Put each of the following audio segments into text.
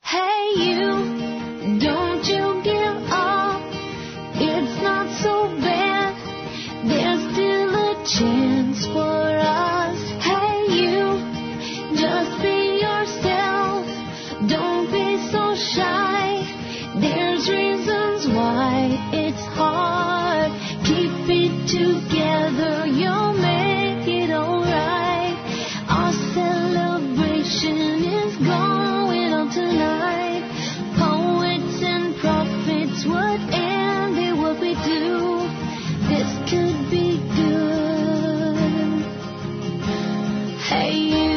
Hey you, don't you give up. It's not so bad. There's still a chance for us. Hey you, just be yourself. Don't be so shy. There's reasons why it's hard. Keep it together, you'll make it alright. Our celebration is going on tonight. Poets and prophets would envy what we do. This could be good. Hey you.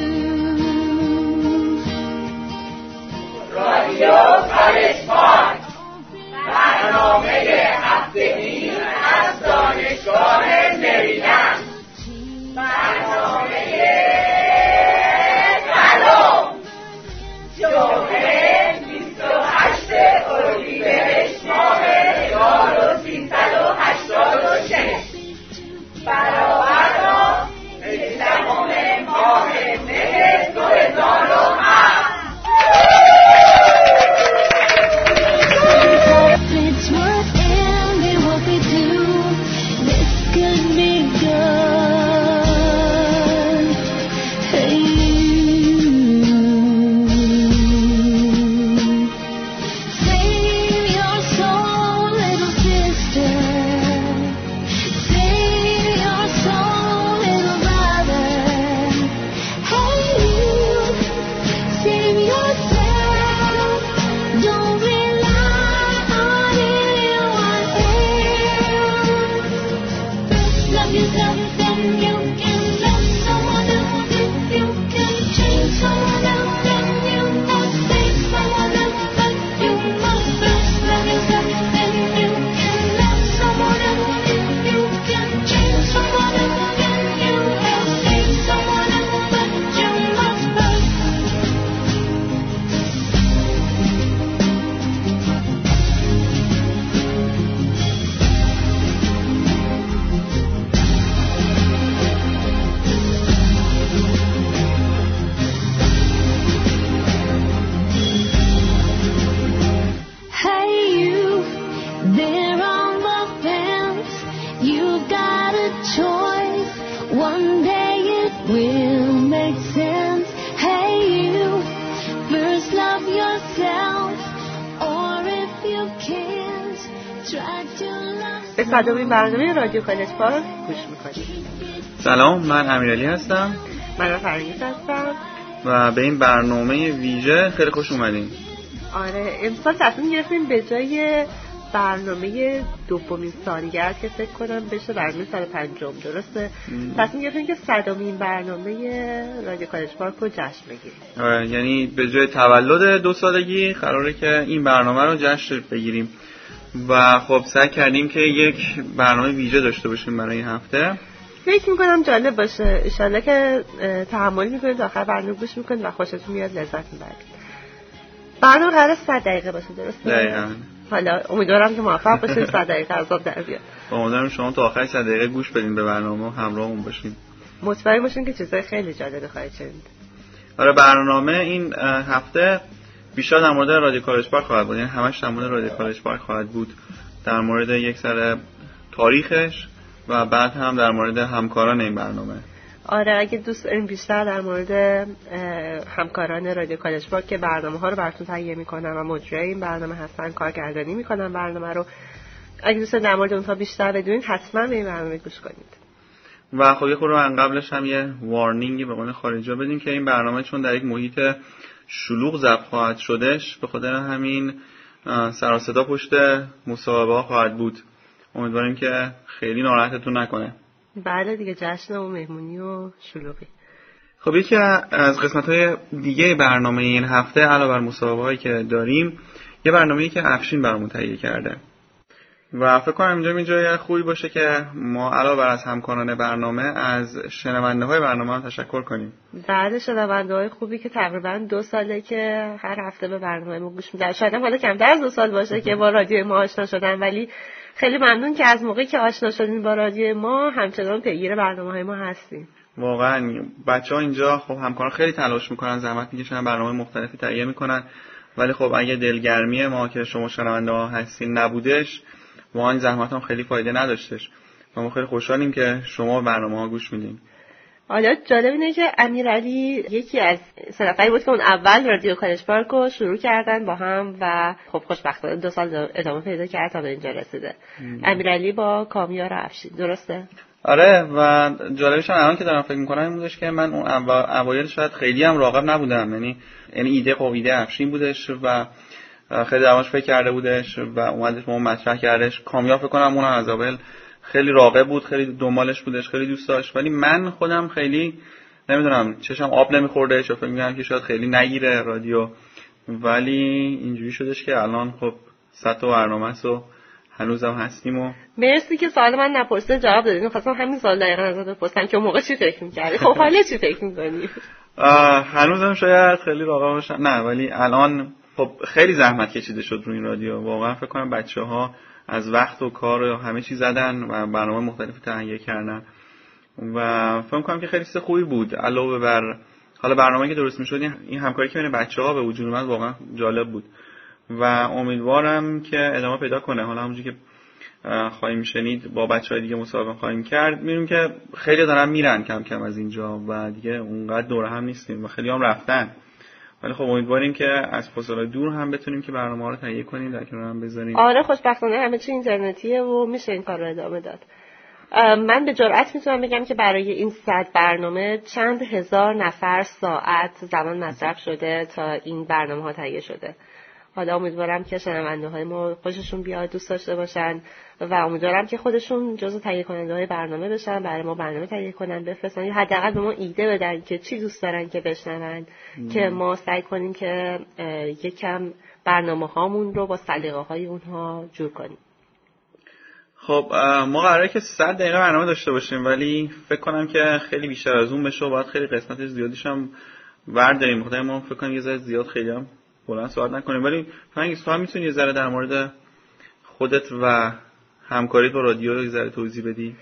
رادیو کالج پارک برنامه هفتگی از دانشگاه مریلند. برنامه سلام جمعه 28 اردیبهشت ماه 1386 برابر با 18 ماه مه 2007. It's what envy what we do. This could be good. Hey you. Save your soul, little sister. Save your soul, little brother. Hey you. Save yourself. Don't rely on anyone else. Love yourself, then you can love someone else. If you can change someone else, then you must save someone else. But you must first love yourself, then you can love someone else. If you can change someone else, then you will save someone else. But you must first. Hey you, there on the fence. You got a choice. One day it will make sense. Hey you, first love yourself. Or if you can't, try to love. به صدامین برنامه رادیو کالج پارک گوش میکنید. سلام، من امیرعلی هستم من فرنگیز هستم. و به این برنامه ویژه خیلی خوش اومدین. آره، امسال تصمیم گرفتیم به جای برنامه دومین سالگرد که فکر کنم بشه برنامه سال 5 درسته، تصمیم گرفتیم که صدامین برنامه رادیو کالج پارک رو جشن بگیریم. آره، یعنی به جای تولد 2 سالگی قراره که این برنامه رو جشن بگیریم و خب سعی کردیم که یک برنامه ویژه داشته باشیم برای این هفته. فکر میکنم جالب باشه، انشالله که تحمل میکنید آخر برنامه گوش میکنید و خوشتون میاد، لذت میبرید. برنامه قراره 100 دقیقه باشه، درسته؟ دقیقاً. حالا امیدوارم که موفق باشید 100 دقیقه از آب در بیاد. امیدوارم شما تا آخر 100 دقیقه گوش بدین به برنامه و همراهمون باشین. مطمئن باشین که چیزای خیلی جالب خواهید شنید. آره، برنامه این هفته بیشتر در مورد رادیو کالج پارک خواهد بود، یعنی همش در مورد رادیو کالج پارک خواهد بود، در مورد یک سر تاریخش و بعد هم در مورد همکاران این برنامه. آره، اگه دوست دارین بیشتر در مورد همکاران رادیو کالج پارک که برنامه‌ها رو براتون تهیه می‌کنن و مجری این برنامه هستن، کارگردانی می‌کنن برنامه رو، اگه دوست در مورد اونها بیشتر بدونید حتما به این برنامه گوش کنید. و خب یه خورده من قبلش هم یه وارنینگی به قول خارجی‌ها بدیم که این برنامه چون در یک محیط شلوغ ضبط خواهد شدش، به خاطر همین سر و صدا پشت مصاحبه‌ها خواهد بود. امیدواریم که خیلی ناراحتتون نکنه. بله دیگه، جشن و مهمونی و شلوغی. خب یکی از قسمت‌های دیگه برنامه این هفته علاوه بر مصاحبه‌هایی که داریم، یه برنامه‌ای که افشین برامون تهیه کرده و فکر کنم اینجا جای خوبی باشه که ما علاوه بر از همکاران برنامه از شنونده‌های برنامه هم تشکر کنیم. بله، شنونده‌های خوبی که تقریباً 2 ساله که هر هفته به برنامه ما گوش میدن. شاید حالا کمتر از 2 سال باشه که با رادیو ما آشنا شدن، ولی خیلی ممنون که از موقعی که آشنا شدین با رادیو ما همچنان پیگیر برنامه‌های ما هستین. واقعا بچه‌ها اینجا خب همکاران خیلی تلاش میکنن، زحمت میکشن، برنامه مختلفی تهیه میکنن، ولی خب اگه دلگرمی ما که شما شنونده ها هستین نبودش، واقعا این زحمت هم خیلی فایده نداشتش و ما خیلی خوشحالیم که شما برنامه ها گوش میدین. حالا جالب اینه که امیرعلی یکی از سه نفری بود که اون اول رادیو کالج پارک رو شروع کردن با هم و خب خوشبختانه 2 سال ادامه پیدا کرد تا به اینجا رسیده. امیرعلی با کامیار افشین، درسته؟ آره، و جالبش هم الان که دارم فکر می‌کنم این بودش که من اون اوایل شاید خیلی هم راغب نبودم، یعنی ایده خب ایده افشین بودش و خیلی درماش فکر کرده بودش و اومدش با ما مطرح کردش. کامیار فکر کنم اون از اول خیلی راغب بود، خیلی دنبالش بودش، خیلی دوست داشت، ولی من خودم خیلی نمیدونم چشم آب نمیخورده، چون فکر می‌کردم که شاید خیلی نگیره رادیو، ولی اینجوری شدش که الان خب 100 تا برنامه‌ست و هنوزم هستیم. و مرسی که سوال من نپرسیده جواب دادید. می‌خواستم همین سوال دقیقاً ازت بپرسم که اون موقع چی فکر می‌کردی؟ خب حالا چی فکر می‌کنی؟ هنوزم شاید خیلی راغب باشم، نه ولی الان خب خیلی زحمت کشیده شد روی این رادیو. واقعا فکر کنم بچه‌ها از وقت و کار و همه چی زدن و برنامه مختلفی تهیه کردن و فکر کنم که خیلی چیز خوبی بود. علاوه بر حالا برنامه‌ای که درست می‌شد، این همکاری که بین بچه‌ها به وجود اومد واقعا جالب بود و امیدوارم که ادامه پیدا کنه. حالا همونجوری که خواهیم شنید با بچه‌های دیگه مصاحبه خواهیم کرد، می‌بینیم که خیلی دارن میرن کم کم از اینجا و دیگه اونقدر دور هم نیستیم و خیلی هم رفتن، ولی خب امیدواریم که از فاصله دور هم بتونیم که برنامه‌ها رو تهیه کنیم، در کنار هم بذاریم. آره خوشبختانه همه چی اینترنتیه و میشه این کار رو ادامه داد. من به جرئت میتونم بگم که برای این 100 برنامه چند هزار نفر ساعت زمان مصرف شده تا این برنامه‌ها تهیه شده. حالا امیدوارم که شنونده‌های ما خوششون بیاد، دوست داشته باشن و امیدوارم که خودشون جزو تهیه کننده‌های برنامه بشن، برای ما برنامه تهیه کنن، بفرستن یا حداقل به ما ایده بدن که چی دوست دارن که بشنون که ما سعی کنیم که یکم برنامه‌هامون رو با سلیقه‌های اونها جور کنیم. خب ما قراره که 100 دقیقه برنامه داشته باشیم، ولی فکر کنم که خیلی بیشتر از اون بشه و باید خیلی قسمت زیادیش هم برداریم. خدای ما فکر کنم یه ذره زیاد خیلی هم بلند صحبت نکنیم، ولی فرانک تو هم میتونی یه ذره در مورد خودت و همکاریت با رادیو یه ذره توضیح بدی؟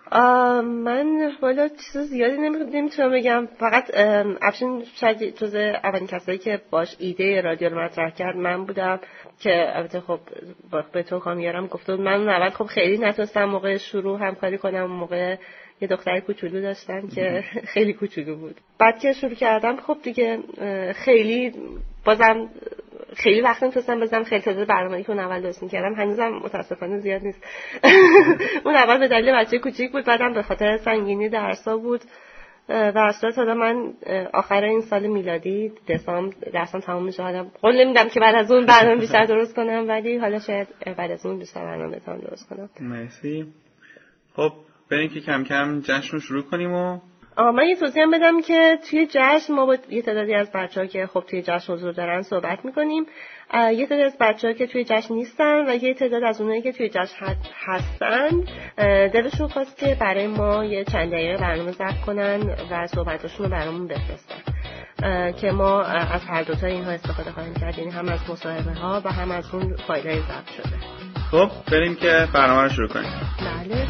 من والا چیز زیادی نمیتونم بگم، فقط افشین شاید جز اولین کسایی که باش ایده رادیو رو مطرح کرد من بودم که البته خب به تو کامیارم گفته بود. من اول خب خیلی نتونستم موقع شروع همکاری کنم، موقع یه دختر کوچولو داشتم که خیلی کوچولو بود. بعد که شروع کردم خب دیگه خیلی بازم خیلی وقت نمی‌تونستم بزنم، خیلی تعداد برنامه‌ای که اون اول درست می‌کردم هنوزم متأسفانه زیاد نیست. اون اول به دلیل بچه کوچیک بود، بعدم به خاطر سنگینی درس‌ها بود و اصلا تا من آخر این سال میلادی دسامبر درسام تمام میشه. حالا قول نمیدم که بعد از اون برنامه بیشتر درست کنم، ولی حالا شاید بعد از اون بیشتر برنامه بتونم درست کنم. مرسی. خب بریم که کم کم جشن رو شروع کنیم. و من یه توضیح هم بدم که توی جشن ما با یه تعدادی از بچه‌ها که خب توی جشن حضور دارن صحبت می‌کنیم، یه تعداد از بچه‌ها که توی جشن نیستن و یه تعداد از اونایی که توی جشن هستن دلشون خواست که برای ما یه چند دقیقه برنامه ضبط کنن و صحبتاشون رو برامون بفرستن که ما از هر دو تا اینها استفاده خواهیم کرد، یعنی هم از مصاحبه‌ها و هم از اون فایل‌های ضبط شده. خب بریم که برنامه رو شروع کنیم. بله.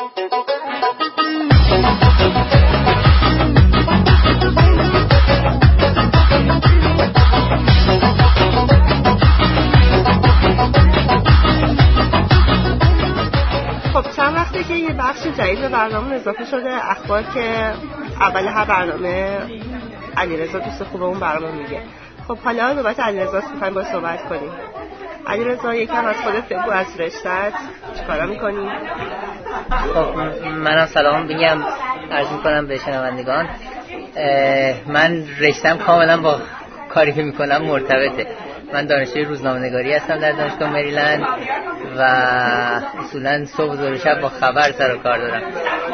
خب چند وقته که یه بخش جدید به برنامه اضافه شده، اخبار که اول هر برنامه علیرضا دوست خوبمون برامون میگه. خب حالا نوبت علیرضا می‌خوایم با صحبت کنیم. علیرضا یکم از خودت بگو، از رشته‌ت چیکارا می‌کنی؟ خب منم سلام میگم، عرض می‌کنم به شنوندگان. من رشته‌ام کاملا با کاری که می‌کنم مرتبطه. من دانشجوی روزنامه‌نگاری هستم در دانشگاه مریلند و اصولاً صبح و شب با خبر سر و کار دارم.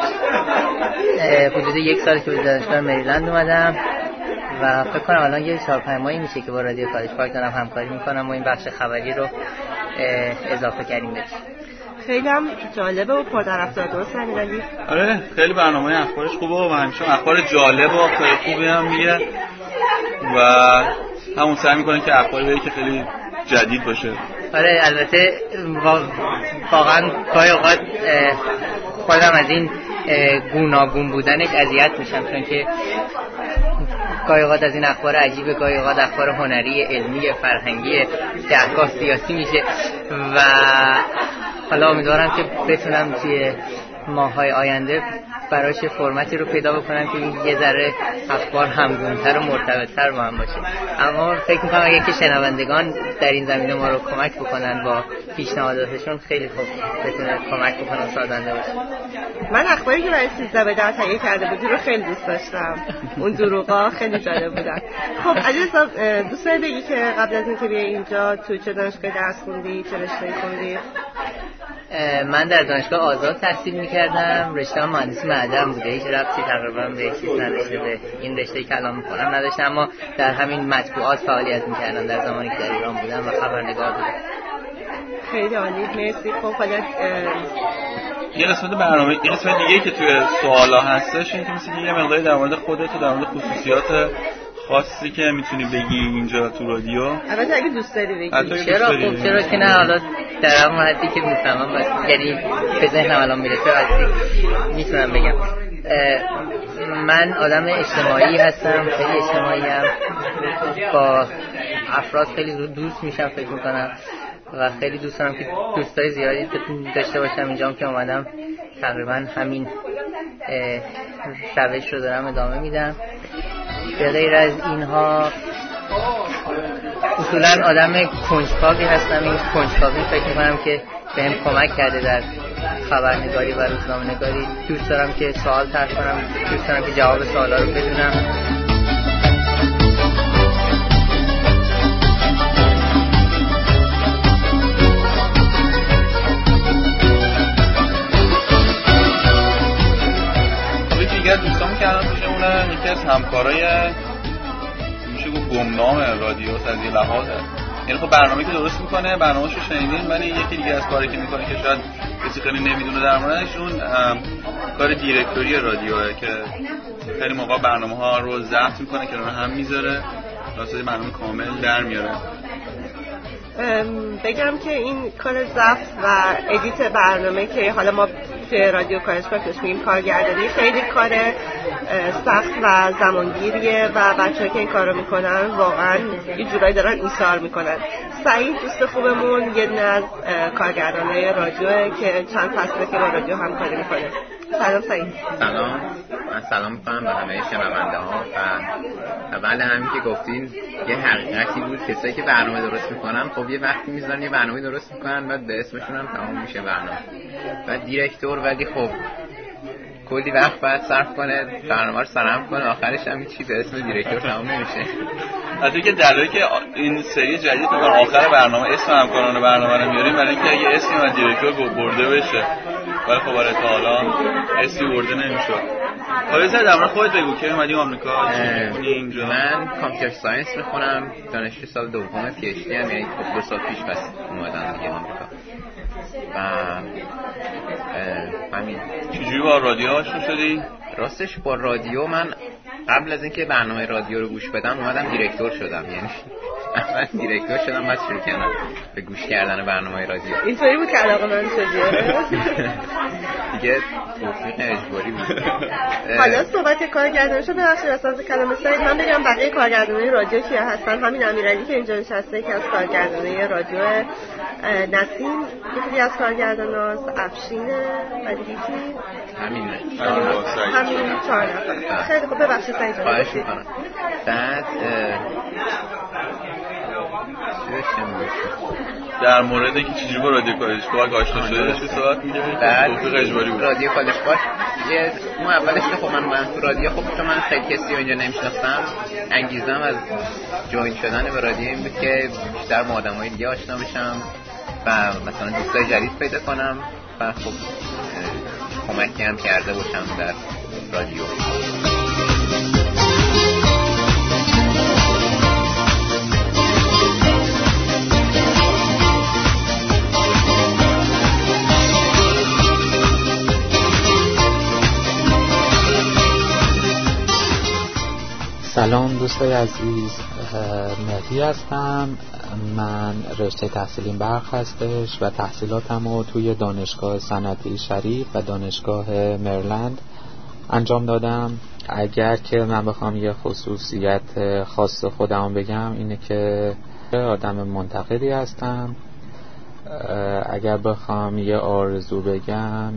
حدود 1 سال که به دانشگاه مریلند اومدم و فکر کنم الان یه 4-5 ماهی میشه که با رادیو کالج پارک دارم همکاری میکنم و این بخش خبری رو اضافه کردیم بهش. خیلی هم جالبه و پرطرفدار، درست امیرعلی؟ آره خیلی برنامه اخبارش خوبه و همیشه اخبار جالب و خیلی خوبی هم میگه و همون سعی میکنه که اخباری بگه که خیلی جدید باشه. آره البته واقعا گاهی اوقات خودم از این گوناگون بودن یک اذیت میشم، چون که گاهی اوقات از این اخبار عجیبه، گاهی اوقات اخبار هنری، علمی، فرهنگی، گهگاه سیاسی میشه و حالا امیدوارم که بتونم توی ماه‌های آینده براش فرمتی رو پیدا بکنم که یه ذره اخبار همگون‌تر و مرتبط‌تر با هم باشه. اما فکر می‌کنم اگه که شنوندگان در این زمینه ما رو کمک بکنن با پیشنهاداتشون خیلی خوب بتونه کمک بکنه و سازنده باشه. من اخباری که برای 13 به در تهیه کرده بودی رو خیلی دوست داشتم. اون دروغا خیلی جالب بودن. خب عزیزم دوست داری بگی که قبل از اینکه بیای اینجا تو چه دانشگاهی درس خوندی، چه رشته‌ای خوندی؟ من در دانشگاه آزاد تحصیل می‌کردم، رشته مهندسی معدن بوده، هیچ ربطی تقریبا به چیز نداشته، به این رشته که الان می‌خونم نداشتم، اما در همین مطبوعات فعالیت می‌کردم در زمانی که در ایران بودم و خبرنگار بودم. خیلی عالی، مرسی. خب حالا یه قسمت برنامه، یه قسمت دیگه که توی سوالا هستش این که مثلا یه مقداری در مورد خودت و در مورد خصوصیات خاصی که میتونی بگی اینجا تو رادیو. البته اگه دوست داری بگی. چرا؟ خب چرا که نه، حالا در همون حدی که میفهمم بس، یعنی به ذهنم الان میرسه میتونم بگم. من آدم اجتماعی هستم، خیلی اجتماعیم، با افراد خیلی دوست میشم فکر میکنم و خیلی دوست دارم که دوستای زیادی داشته باشم. اینجام که اومدم تقریبا همین روش رو دارم ادامه میدم. به غیر از اینها اصولا آدم کنجکاوی هستم. این کنجکاوی فکر میکنم که بهم کمک کرده در خبرنگاری و روزنامه‌نگاری. دوست دارم که سوال طرح کنم، دوست دارم که جواب سوالا رو بدونم. یکی از دوستان که الان میشونه یکی از همکارای میشه گفت گمنام رادیو از یه لحاظه، یعنی خب برنامه‌ای که درست میکنه برنامه‌شو شنیدین، ولی یکی دیگه از کاری که میکنه که شاید کسی خیلی نمیدونه در موردش، اون کار دیرکتوری رادیوه که خیلی موقع برنامه‌ها رو ضبط میکنه که اونها هم میذاره واسه برنامه کامل در میاره. بگم که این کار ضبط و ادیت برنامه که حالا ما توی رادیو کارشباک میگیم کارگردانی، خیلی کار سخت و زمانگیریه و بچه‌ها که این کارو میکنن واقعا یه جورایی دارن ایثار میکنن. سعید دوست خوبمون یه از کارگردانای رادیوه که چند فصله که با رادیو همکاری میکنه. سلام سعید. سلام، من سلام میکنم به همه شنونده ها. و اول همین که گفتین یه حقیقتی بود، کسایی که برنامه درست میکنن خب یه وقتی میذارن یه برنامه درست میکنن و به اسمشون هم تمام میشه برنامه و دیرکتور، ولی خب کلی وقت باید صرف کنه برنامه رو سرهم کنه، آخرش هم چی به اسم دیرکتور تمام نمیشه. حتی که دلایلی که این سری جدید تا آخر برنامه اسم همکاران برنامه رو میاریم برای اینکه اگه اسمی از دیرکتور برده بشه، ولی خب برای تا حالا اسمی برده نمیشد. حالا در مورد خودت بگو که اومدی آمریکا، چی می‌خونی اینجا؟ من کامپیوتر ساینس میخونم، دانشجوی سال دوم پی اچ دی ام، یعنی 2 سال پیش بس اومدم دیگه آمریکا. و همین. چجوری با رادیو آشنا شدی؟ راستش با رادیو من قبل از اینکه برنامه رادیو رو گوش بدم اومدم دیرکتور شدم، یعنی اول دیرکتور شدم بعد شروع کردم به گوش کردن برنامه رادیو. اینطوری بود که علاقه من شدی؟ دیگه توفیق اجباری بود. حالا صحبت کارگردانی شد، ببخشید اساس کلمه سعید من بگم بقیه کارگردانای رادیو کیا هستن. همین امیرعلی که اینجا نشسته که از کارگردانای رادیو، نسیم یکی از کارگرداناست، افشین و دیگه همین 4 نفر. خیلی خوب، ببخشید سعید. خواهش می‌کنم. بعد در مورد اینکه چجوری با رادیو کالجباک آشنا شده چه صحبت می‌کنید؟ توفیق اجباری بود. رادیو کالجباک یه اون اولش که خب من تو رادیو خب چون من خیلی کسی اینجا نمی‌شناختم، انگیزم از جوین شدن به رادیو این بود که بیشتر با آدمای دیگه آشنا بشم و مثلا دوستای جدید پیدا کنم و خب کمکی هم کرده باشم در رادیو. سلام دوستای عزیز، مهدی هستم. من رشته تحصیلیم برق هستش و تحصیلاتم رو توی دانشگاه صنعتی شریف و دانشگاه مریلند انجام دادم. اگر که من بخوام یه خصوصیت خاص خودم بگم اینه که آدم منتقدی هستم. اگر بخوام یه آرزو بگم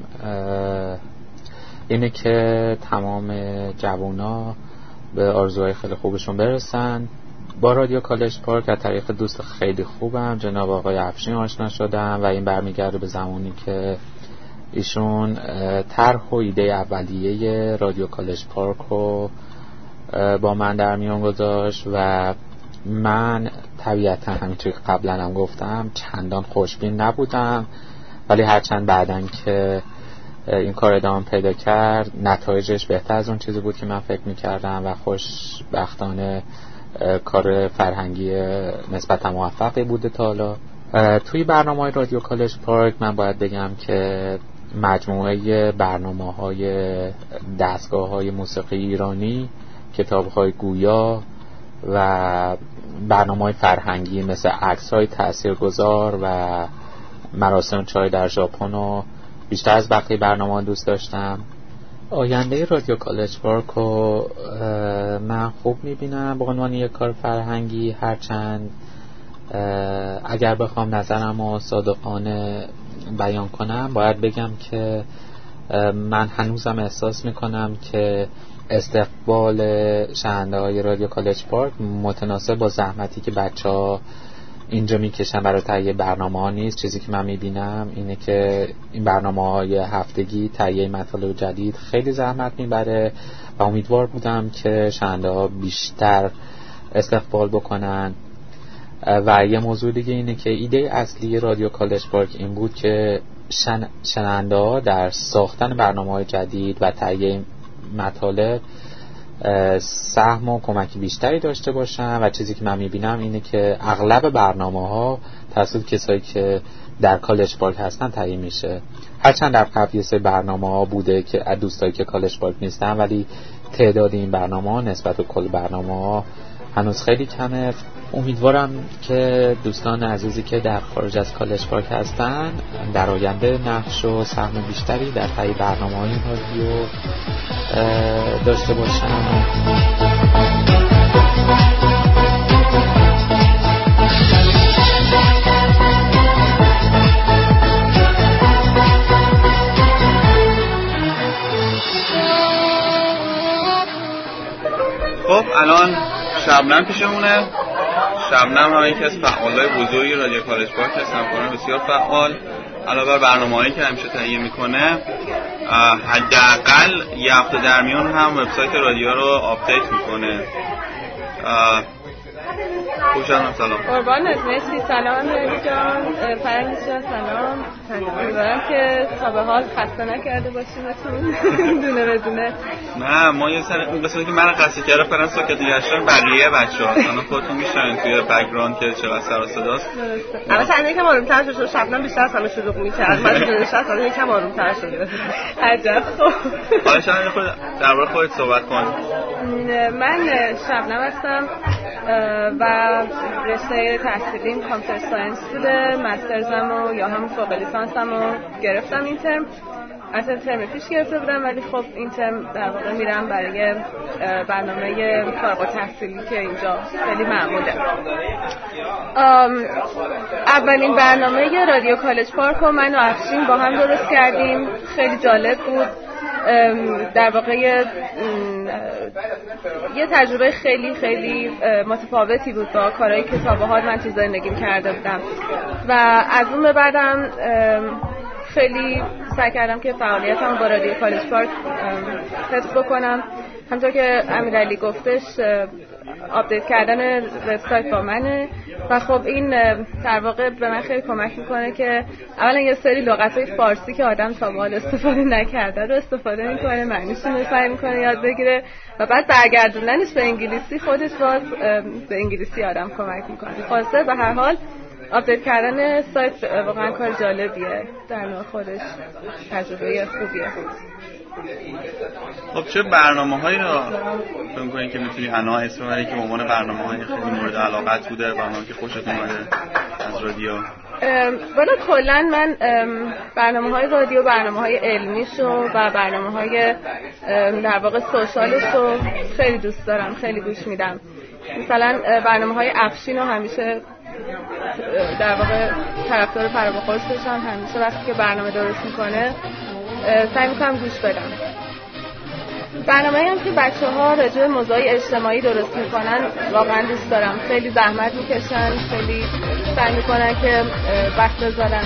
اینه که تمام جوونا به آرزوهای خیلی خوبشون برسن. با رادیو کالج پارک از طریق دوست خیلی خوبم جناب آقای افشین آشنا شدم و این برمیگرده به زمانی که ایشون طرح و ایده اولیه رادیو کالج پارک رو با من در میان گذاشت و من طبیعتا همینطوری که قبلا هم گفتم چندان خوشبین نبودم، ولی هرچند بعدن که این کار ادامه پیدا کرد نتایجش بهتر از اون چیزی بود که من فکر میکردم و خوشبختانه کار فرهنگی نسبتا موفقی بوده تا حالا. توی برنامه‌های رادیو کالج پارک من باید بگم که مجموعه برنامه‌های دستگاه‌های موسیقی ایرانی، کتاب‌های گویا و برنامه‌های فرهنگی مثل عکس‌های تاثیرگذار و مراسم چای در ژاپن رو بیشتر از بقیه برنامه‌ها دوست داشتم. آینده رادیو کالج پارک رو من خوب می‌بینم به عنوان یک کار فرهنگی، هرچند اگر بخوام نظرم رو صادقانه بیان کنم باید بگم که من هنوزم احساس میکنم که استقبال شنونده های رادیو کالج پارک متناسب با زحمتی که بچه‌ها اینجا میکشن برای تهیه برنامه‌ها نیست. چیزی که من میبینم اینه که این برنامه‌های هفتگی تهیه مطالب جدید خیلی زحمت میبره و امیدوار بودم که شنونده‌ها بیشتر استقبال بکنن. و یه موضوع دیگه اینه که ایده اصلی رادیو کالج پارک این بود که شنونده‌ها در ساختن برنامه‌های جدید و تهیه مطالب سهم و کمکی بیشتری داشته باشن و چیزی که من میبینم اینه که اغلب برنامه‌ها توسط کسایی که در کالج پارک هستن تهیه میشه. هرچند در قبل یه سری برنامه‌ها بوده که از دوستایی که کالج پارک نیستن، ولی تعداد این برنامه‌ها نسبت به کل برنامه‌ها هنوز خیلی کمه. امیدوارم که دوستان عزیزی که در خارج از کالج پارک هستن در آینده نقش و سهم بیشتری در تهیه برنامه‌های رادیو داشته باشن. خب الان شبنم پیشمونه. شبنم هم یکی از فعالای بزرگی رادیو کالج پارک هست، همکاران بسیار فعال. علاوه بر برنامه‌هایی که همیشه تهیه میکنه، حداقل یه هفته در میون هم وبسایت رادیو رو آپدیت میکنه. خوشحالم. سلام. قربانت، مرسی. سلام مهدی جان، فرنگی جان سلام. امیدوارم که تا به حال خسته نکرده باشیمتون دونه بدونه. نه ما یه سر مثلا که من قصد کردم فرانس ساکت گشتم بقیه بچه‌ها اصلا خودتون میشنن توی بک‌گراند که چقدر سر و صداست. البته یکم آروم‌تر شد، شبنم بیشتر از همه شروع می‌کرد. من دونش اصلا یکم آروم‌تر شده. عجب. خب حالا شما خود درباره خودت صحبت کن. من شبنم هستم و رشته تحصیلیم کامپیوتر ساینس بوده. مسترزمو یا هم فوق لیسانسمو گرفتم این ترم. اصلا ترم پیش گرفته بودم، ولی خب این ترم در واقع میرم برای برنامه فارغ التحصیلی که اینجا خیلی معموله. اولین برنامه رادیو کالج پارک رو من و افشین با هم درست کردیم. خیلی جالب بود. در واقع یه تجربه خیلی خیلی متفاوتی بود با کارهایی که تا به حال من تو زندگیم کرده بودم و از اون به بعدم خیلی سعی کردم که فعالیتم با رادیو کالج پارک حفظ بکنم. همونطور که امیرعلی گفتش آپدیت کردن وبسایت با منه و خب این در واقع به من خیلی کمک میکنه که اولا یه سری لغت‌های فارسی که آدم تا به حال استفاده نکرده رو استفاده میکنه، معنیشون رو سعی میکنه یاد بگیره و بعد برگردوندنش به انگلیسی خودش باز به انگلیسی آدم کمک میکنه. خلاصه به هر حال آپدیت کردن سایت واقعا کار جالبیه، در نوع خودش تجربه خوبیه. خب چه برنامه‌هایی را فکر می‌کنید که می‌تونی الان اسم ببری که به عنوان برنامه‌های خیلی مورد علاقت بوده، برنامه‌ای که خوشت اومده از رادیو؟ والا کلا من برنامه‌های رادیو، برنامه‌های علمیشو و برنامه‌های در واقع سوشالشو خیلی دوست دارم، خیلی گوش میدم. مثلا برنامه‌های افشین رو همیشه در واقع طرفدار فرابخورسشم، همیشه وقتی که برنامه درست میکنه سعی میکنم گوش بدم. برنامه‌ای هم که بچه‌ها راجع به موضوعی اجتماعی درست میکنن واقعا دوست دارم. خیلی زحمت میکشن، خیلی سعی میکنن که وقت بذارن.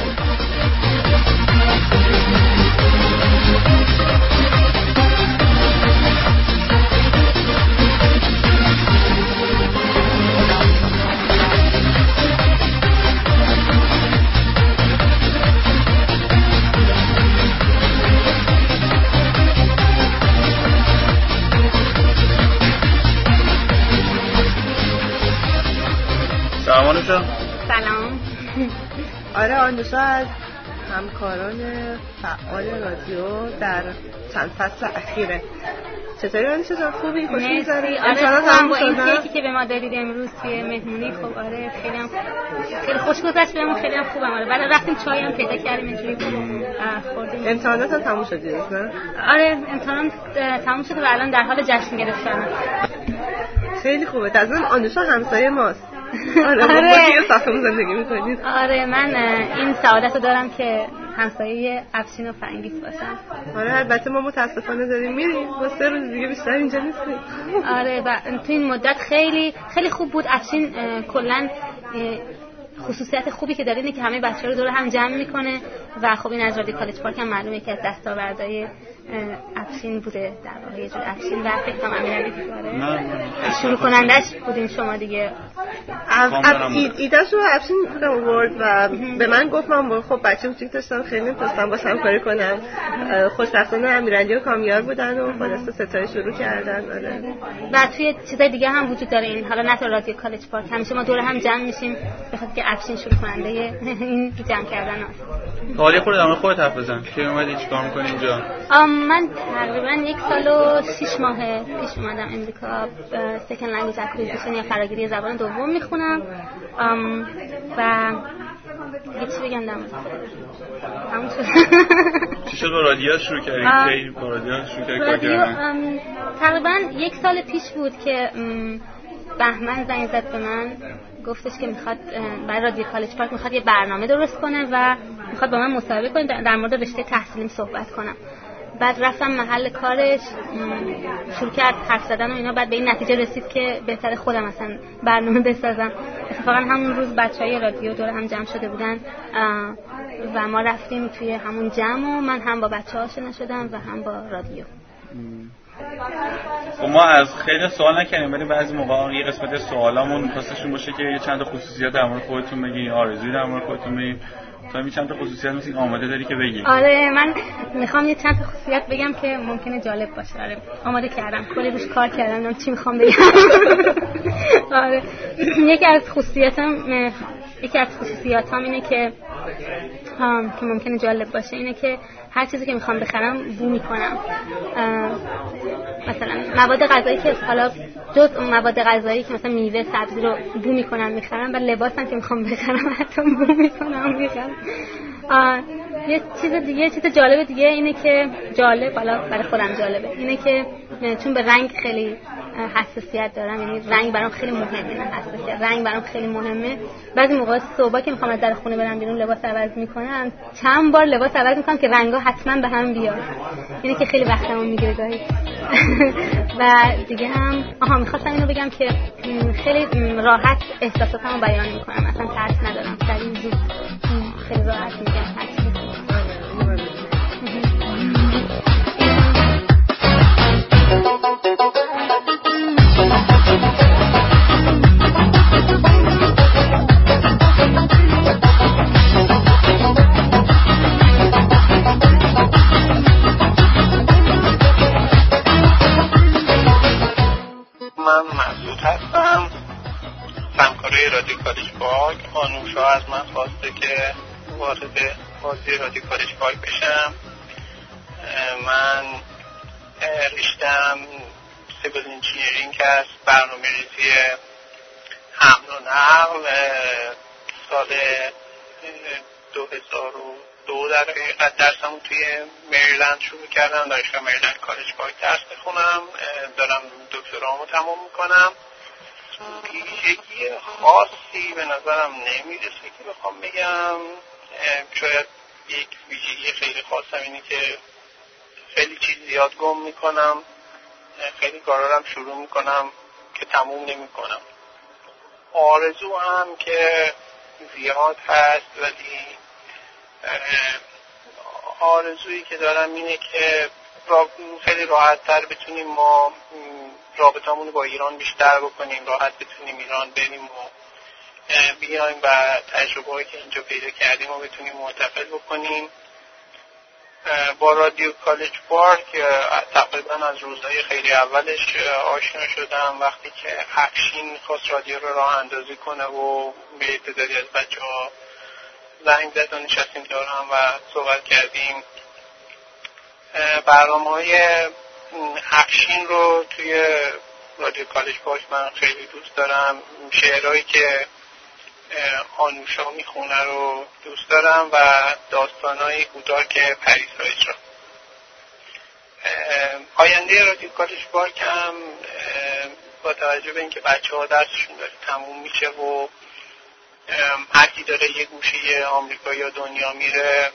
سلام. آره آنوشا از همکاران فعال رادیو در چند فصل اخیره. چطوری آنوشا جان؟ خوبی؟ خوش می‌گذره؟ آره با این کیکی که به ما دادید امروز توی مهمونی، خب آره خیلی خوش گذشت بهمون، خیلی هم خوبم. آره بعد رفتیم چای هم پیدا کردیم اینجوری خوردیم. امتحانات هم تموم شد دیروز نه؟ آره امتحانات تموم شد و الان در حال جشن گرفتن. خیلی خوبه. تازه آنوشا همسایه ماست. آره ما توی ساختمون زندگی می‌کنیم. آره من این سعادت رو دارم که همسایه افشین و فرنگیس باشم. آره البته ما متاسفانه داریم میریم، با 3 روز دیگه بیشتر اینجا نیستیم. آره و تو این مدت خیلی خوب بود. افشین کلا خصوصیت خوبی که داره اینه که همه بچه‌ها رو دور هم جمع میکنه و خب این از رادیو کالج پارک هم معلومه که از دستاوردهای افشین بوده، در واقع یه جور افشین و فکر کنم امیرعلی دیگه شروع کنندش بودین شما دیگه. ایده‌ش رو افشین آورد و به من گفت من خب بچه‌م چیک داشتم خیلی نمی‌خواستم باش همکاری کنم. خوشبختانه امیرعلی و کامیار بودن و خلاص ستایی شروع کردن. آره و توی چیزای دیگه هم وجود داره این، حالا نه تو رادیو کالج پارک همیشه ما دور هم جمع میشیم بخاطر که افشین شروع کننده این جمع کردن هست. حالا خودت حرف بزن که اومدی چیکار می‌کنی اینجا؟ من تقریبا 1 سال و 6 ماه پیش اومدم امریکا. سکند لنگویج اکوزیشن یا فراگیری زبان دوم میخونم و یه چی بگم همون شد. چی شد با رادیو شروع کردی؟ با رادیو شروع کردی کار کردن؟ تقریبا 1 سال پیش بود که بهمن زنگ زد به من، گفتش که میخواد برای رادیو کالج پارک میخواد یه برنامه درست کنه و میخواد با من مصاحبه کنه در مورد رشته تحصیلیم صحبت کنم. بعد رفتم محل کارش، شروع کرد حرف زدن و اینا. بعد به این نتیجه رسید که بهتره خودم اصلا برنامه بسازم. اتفاقا همون روز بچهای رادیو دور هم جمع شده بودن و ما رفتیم توی همون جمع و من هم با بچه‌ها آشنا شدم و هم با رادیو. خب ما از خیلی سوال نکنیم ولی بعضی موقع یه قسمت سوالامون می‌خواستشون باشه که یه چند تا خصوصیات در مورد خودتون بگین، آرزویی در مورد خودتون بگین. تا چند تا خصوصیت مثلا آماده داری که بگی؟ آره من میخوام یه چند تا خصوصیت بگم که ممکنه جالب باشه. آره آماده کردم، کلی روش کار کردم، نمیدونم چی میخوام بگم. آره یکی از خصوصیاتام اینه که ممکنه جالب باشه اینه که هر چیزی که میخوام بخرم بو میکنم. مثلا مواد غذایی که حالا جز مواد غذایی که مثلا میوه سبزی رو بو میکنم میخرم و لباسم که میخوام بخرم حتی بو میکنم میخرم. یه چیز جالب دیگه اینه که جالب حالا برای خودم جالبه اینه که چون به رنگ خیلی حساسیت دارم، یعنی رنگ برام خیلی مهمه. حساسیت رنگ برام خیلی مهمه. بعضی موقع صبح که میخوام از در خونه برم بیرون لباس عوض میکنم، چند بار لباس عوض میکنم که رنگا حتما به هم بیاد. اینه که خیلی وقتمو میگیره گاهی. و دیگه هم میخواستم اینو بگم که خیلی راحت احساساتمو بیان میکنم، اصلا ترس ندارم، سریع زود خیلی راحت میگم هر چیزی. من مسعود هستم، همکاره رادیو کالج پارک. آنوشا از من خواسته که وارد بازی رادیو کالج پارک بشم. من رشته‌ام سیویل انجینیرینگ است، برنامه‌ریزی حمل و نقل. سال 2002 در حقیقت درسمو توی مریلند شروع کردم، دانشگاه مریلند کالج پارک درس میخونم، دارم دکترامو تمام میکنم. ویژگی خاصی به نظرم نمیرسه که بخوام بگم. شاید یک ویژگی خیلی خاصم اینه که خیلی چیز زیاد گم میکنم، خیلی کارا رو شروع میکنم که تموم نمیکنم. آرزو هم که زیاد هست، ولی آرزویی که دارم اینه که خیلی راحت تر بتونیم ما رابطمون با ایران بیشتر بکنیم، راحت بتونیم ایران بریم و بیایم و تجربه‌ای که اینجا پیدا کردیم و بتونیم منتقل بکنیم. با رادیو کالج پارک تقریبا از روزهای خیلی اولش آشنا شدم. وقتی که افشین می‌خواست رادیو رو راه اندازی کنه و به تعدادی از بچه‌ها زنگ زد و نشستیم دور هم و صحبت کردیم. برنامه‌های افشین رو توی رادیو کالج پارک من خیلی دوست دارم. شعرهایی که آنوشا میخونه رو دوست دارم و داستانهای کوتاه که پریسا اجرا. آینده رادیو کالج پارک هم با توجه به اینکه بچه‌ها درسشون داره تموم میشه و هر کی داره یه گوشه آمریکا یا دنیا میره،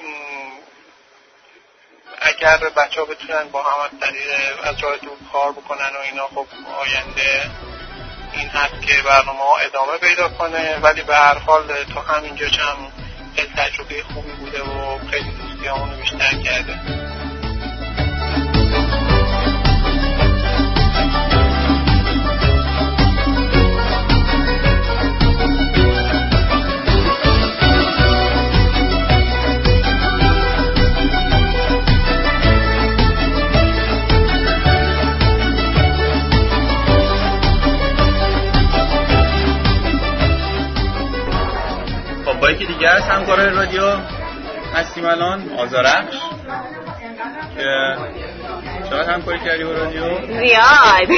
اگر بچه‌ها بتونن با هم از راه دور کار بکنن و اینا، خب آینده این هست که برنامه‌ها ادامه پیدا کنه. ولی به هر حال تو همینجا هم خیلی تجربه خوبی بوده و خیلی دوستیامونو بیشتر کرده. با یکی دیگه از همکارای رادیو هستیم الان، آزارخش که چقدر همکاری کردی با رادیو؟ زیاد.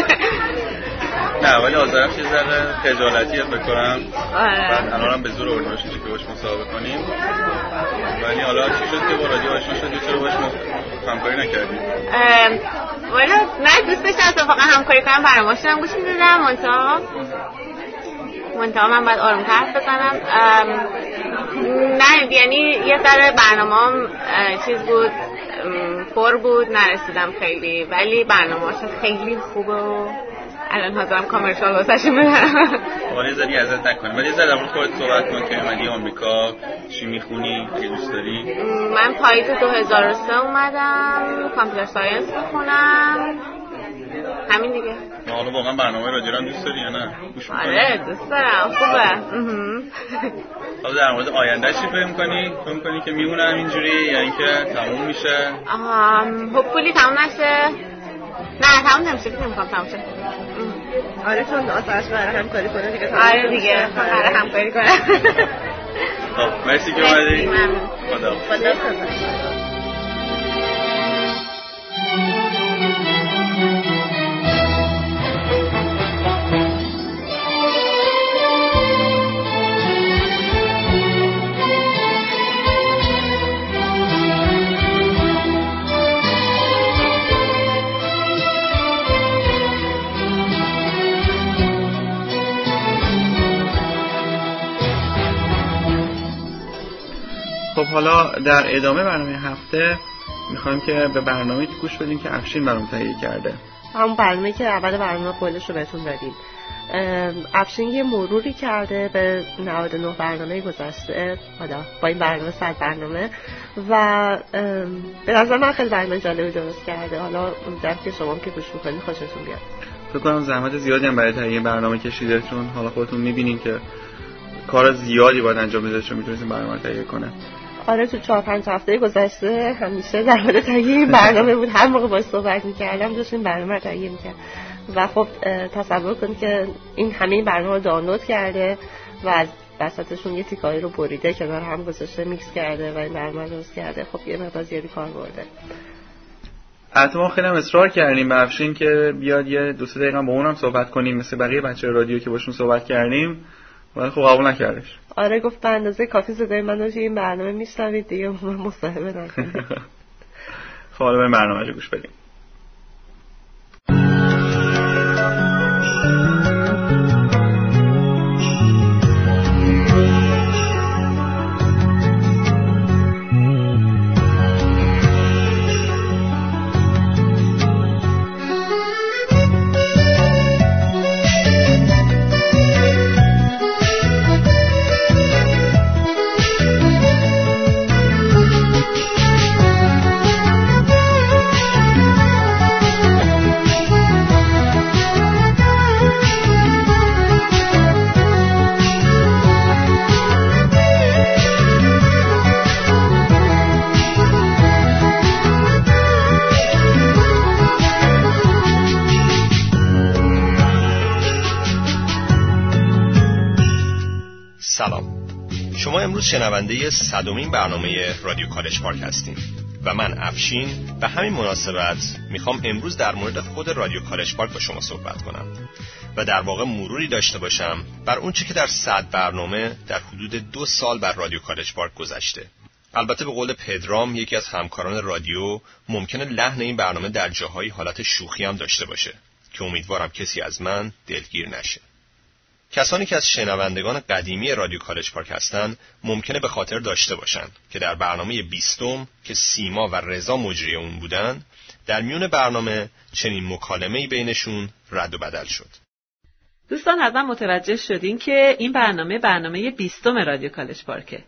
نه ولی آزارخش یه ذره خجالتیه فکر کنم. آره. الانم به زور آوردیمش که باش مصاحبه کنیم. ولی حالا چی شد که با رادیو آشنا شدی، چرا باش همکاری نکردی؟ والا من دوست داشتم اتفاقا همکاری کنم، برنامه‌هاشون گوش می‌دادم، منتها من باید آروم حرف بزنم. نه یعنی یه ذره برنامه‌ام چیز بود، پر بود، نرسیدم خیلی، ولی برنامه‌هاشون خیلی خوبه و الان حاضرم کامرشال واسهشون بدم. ولی زدی ازت نکنم، ولی زدم رو خودت صحبت کن که اومدی آمریکا، چی میخونی، چی دوست داری؟ من پاییز 2003 اومدم کامپیوتر ساینس میخونم، همین دیگه. حالا واقعا برنامه رادیو رو دوست داری یا نه؟ آره دوست دارم، خوبه. حالا در مورد آینده چی فکر می‌کنی که میمونه همینجوری یا اینکه تموم میشه؟ هوپفولی تموم نشه. نه تموم نمیشه، فکر نمی‌کنم تموم شه. آره چون آساش برای همکاری کنه دیگه. آره دیگه برای همکاری کنه. خب مرسی که اومدی. خدا. خب حالا در ادامه برنامه هفته میخوایم که به برنامه‌ای گوش بدیم که افشین برام تهیه کرده. همون برنامه‌ای که اول برنامه قولش رو بهتون دادیم. افشین یه مروری کرده به 99 برنامه گذشته، حالا با این برنامه 100 برنامه و به نظر من خیلی برنامه جالبی درست کرده. حالا امیدوارم که شما که گوش می‌کنید خوشتون بیاد. فکر کنم زحمت زیادی هم برای تهیه برنامه کشیده، چون حالا خودتون می‌بینید که کار زیادی باید انجام بده تا میتونید برنامه تهیه کنه. آره تو 4-5 هفته گذشته همیشه در حال تهیه برنامه بود، هر موقع باهاش صحبت می‌کردم داشتیم برنامه رو تهیه می‌کرد و خب تصور کنید که این همه برنامه رو دانلود کرده و از وسطشون یه تیکایی رو بریده کنار هم گذاشته، میکس کرده و این برنامه رو درست کرده. خب یه مقدار زیادی کار برده. حتی ما خیلی هم اصرار کردیم به افشین که بیاد یه 2-3 دقیقه با اونم صحبت کنیم مثل بقیه بچه رادیو که باشون صحبت کردیم، ولی خب قبول نکردش. آره گفت به اندازه کافی صدای منو توی این برنامه میشنوید دیگه مصاحبه نکنید. خب حالا به برنامه رو گوش بدیم. شما امروز شنونده 100مین برنامه رادیو کالج پارک هستین و من افشین به همین مناسبت میخوام امروز در مورد خود رادیو کالج پارک با شما صحبت کنم و در واقع مروری داشته باشم بر اون چه که در 100 برنامه در حدود 2 سال بر رادیو کالج پارک گذشته. البته به قول پدرام یکی از همکاران رادیو ممکنه لحن این برنامه در جاهایی حالت شوخی هم داشته باشه که امیدوارم کسی از من دلگیر نشه. کسانی که از شنوندگان قدیمی رادیو کالج پارک هستند ممکنه به خاطر داشته باشند که در برنامه 20 که سیما و رضا مجری اون بودن، در میون برنامه چنین مکالمه‌ای بینشون رد و بدل شد. دوستان حتما متوجه شدین که این برنامه 20 رادیو کالج پارکه.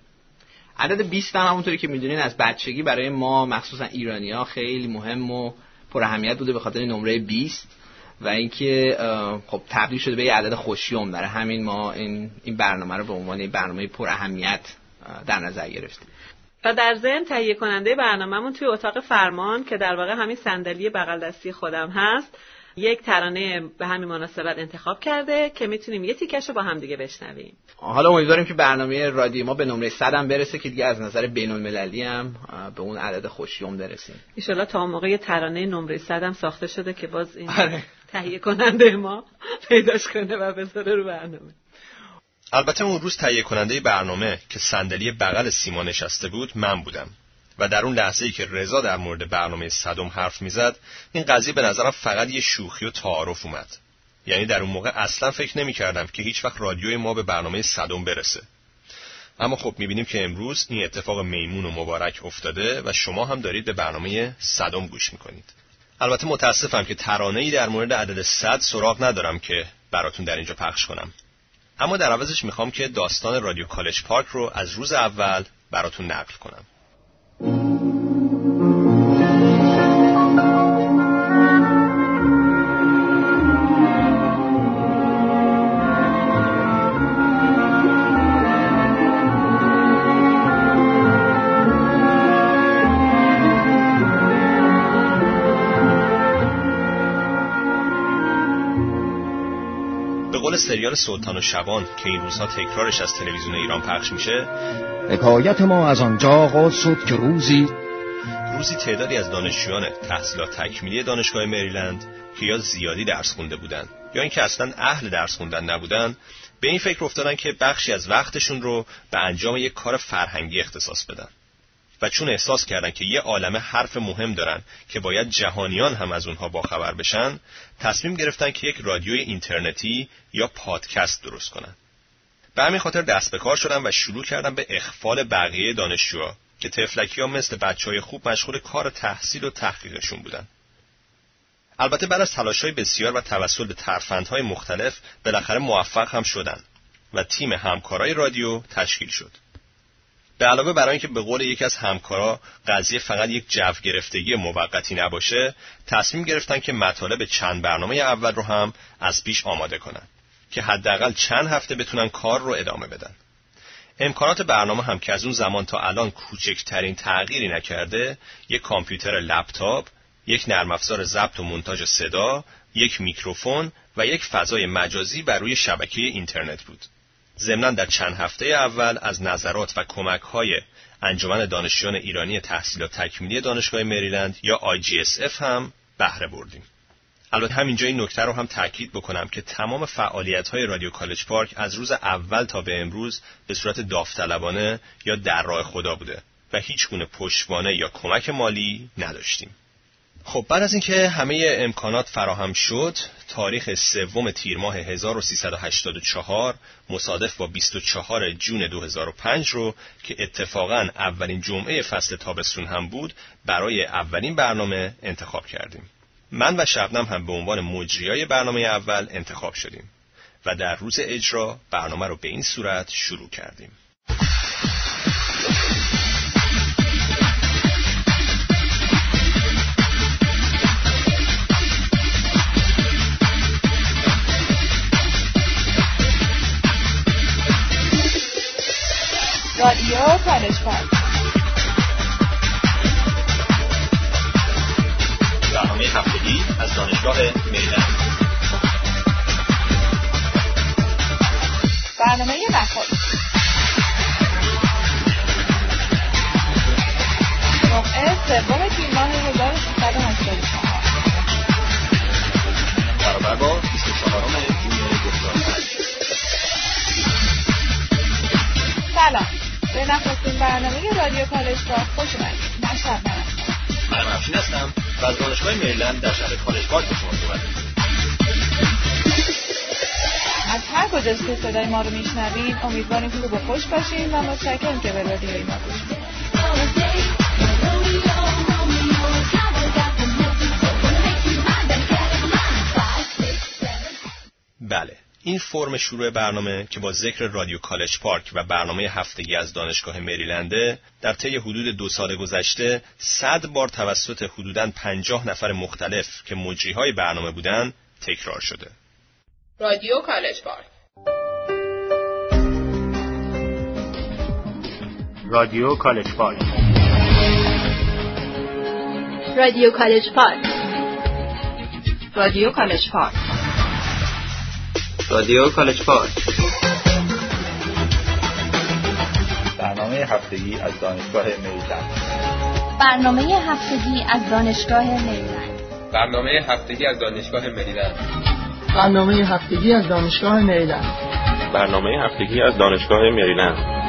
عدد 20 هم همونطوری که میدونین از بچگی برای ما مخصوصا ایرانی‌ها خیلی مهم و پر اهمیت بوده به خاطر نمره 20 و اینکه خب تبدیل شده به یه عدد خوشیوم. برای همین ما این برنامه رو به عنوان برنامه پر اهمیت در نظر گرفتیم. و در ضمن تهیه کننده برنامه‌مون توی اتاق فرمان که در واقع همین صندلی بغل دستی خودم هست، یک ترانه به همین مناسبت انتخاب کرده که میتونیم یه تیکش رو با هم دیگه بشنویم. حالا امیدواریم که برنامه رادیو ما به نمره 100 هم برسه که دیگه از نظر بین‌المللی هم به اون عدد خوشیوم برسیم. ان شاءالله تا اون موقع ترانه نمره 100 هم ساخته شده که باز این تهیه کننده ما پیداش کنه و بذاره رو برنامه. البته اون روز تهیه کننده برنامه که صندلی بغل سیما نشسته بود من بودم و در اون لحظه‌ای که رضا در مورد برنامه 100 حرف میزد این قضیه به نظرم فقط یه شوخی و تعارف اومد. یعنی در اون موقع اصلا فکر نمی‌کردم که هیچ وقت رادیوی ما به برنامه 100 برسه. اما خب می‌بینیم که امروز این اتفاق میمون و مبارک افتاده و شما هم دارید به برنامه 100 گوش می‌کنید. البته متاسفم که ترانه‌ای در مورد عدد 100 سراغ ندارم که براتون در اینجا پخش کنم. اما در عوضش میخوام که داستان رادیو کالج پارک رو از روز اول براتون نقل کنم. سریال سلطان و شبان که این روزها تکرارش از تلویزیون ایران پخش میشه، حکایت ما از آنجا آغاز شد که روزی تعدادی از دانشجویان تحصیلات تکمیلی دانشگاه مریلند که یا زیادی درس خونده بودن یا اینکه اصلا اهل درس خوندن نبودن به این فکر افتادن که بخشی از وقتشون رو به انجام یک کار فرهنگی اختصاص بدن و چون احساس کردن که یه عالمه حرف مهم دارن که باید جهانیان هم از اونها باخبر بشن، تصمیم گرفتن که یک رادیوی اینترنتی یا پادکست درست کنن. به همین خاطر دست به کار شدن و شروع کردن به اخفال بقیه دانشجوها که طفلکی‌ها مثل بچه‌های خوب مشغول کار تحصیل و تحقیقشون بودن. البته بعد از تلاش‌های بسیار و توسل به ترفندهای مختلف بالاخره موفق هم شدن و تیم همکارای رادیو تشکیل شد. به علاوه برای اینکه به قول یکی از همکارا قضیه فقط یک جو گرفتگی موقتی نباشه، تصمیم گرفتن که مطالب چند برنامه اول رو هم از پیش آماده کنن که حداقل چند هفته بتونن کار رو ادامه بدن. امکانات برنامه هم که از اون زمان تا الان کوچکترین تغییری نکرده، یک کامپیوتر لپتاپ، یک نرم افزار ضبط و مونتاژ صدا، یک میکروفون و یک فضای مجازی بر روی شبکه اینترنت بود. ضمناً در چند هفته اول از نظرات و کمک‌های انجمن دانشجویان ایرانی تحصیلات تکمیلی دانشگاه مریلند یا IGSF هم بهره بردیم. البته همینجا این نکته رو هم تاکید بکنم که تمام فعالیت‌های رادیو کالج پارک از روز اول تا به امروز به صورت داوطلبانه یا در راه خدا بوده و هیچ گونه پشتوانه یا کمک مالی نداشتیم. خب بعد از اینکه همه امکانات فراهم شد، تاریخ 3 تیر ماه 1384 مصادف با 24 جون 2005 رو که اتفاقاً اولین جمعه فصل تابستون هم بود، برای اولین برنامه انتخاب کردیم. من و شبنم هم به عنوان مجریای برنامه اول انتخاب شدیم و در روز اجرا برنامه رو به این صورت شروع کردیم. رادیو کالج پارک. برنامه هفتگی از دانشگاه مریلند. برنامه مکاری. جمعه 3 تیر ماه 1384 برابر با 24 جون 2005. سلام، به نخستین برنامه رادیو کالج پارک خوش اومدید. من شبنم. من افشین هستم و از دانشگاه مریلند در شهر کالج پارک به شما صحبت می‌کنم. از هر کجاست که صدای ما رو میشنوید امیدواریم خوب و خوش باشین و متشکرم که به رادیوی ما گوش میدید. بله، این فرم شروع برنامه که با ذکر رادیو کالج پارک و برنامه هفتگی از دانشگاه مریلنده در طی حدود 2 سال گذشته 100 بار توسط حدوداً 50 نفر مختلف که مجریهای برنامه بودن تکرار شده. رادیو کالج پارک. رادیو کالج پارک. رادیو کالج پارک. رادیو کالج پارک. رادیو کالج پارک. برنامه هفتگی از دانشگاه مریلند. برنامه هفتگی از دانشگاه مریلند. برنامه هفتگی از دانشگاه مریلند. برنامه هفتگی از دانشگاه مریلند. برنامه هفتگی از دانشگاه مریلند.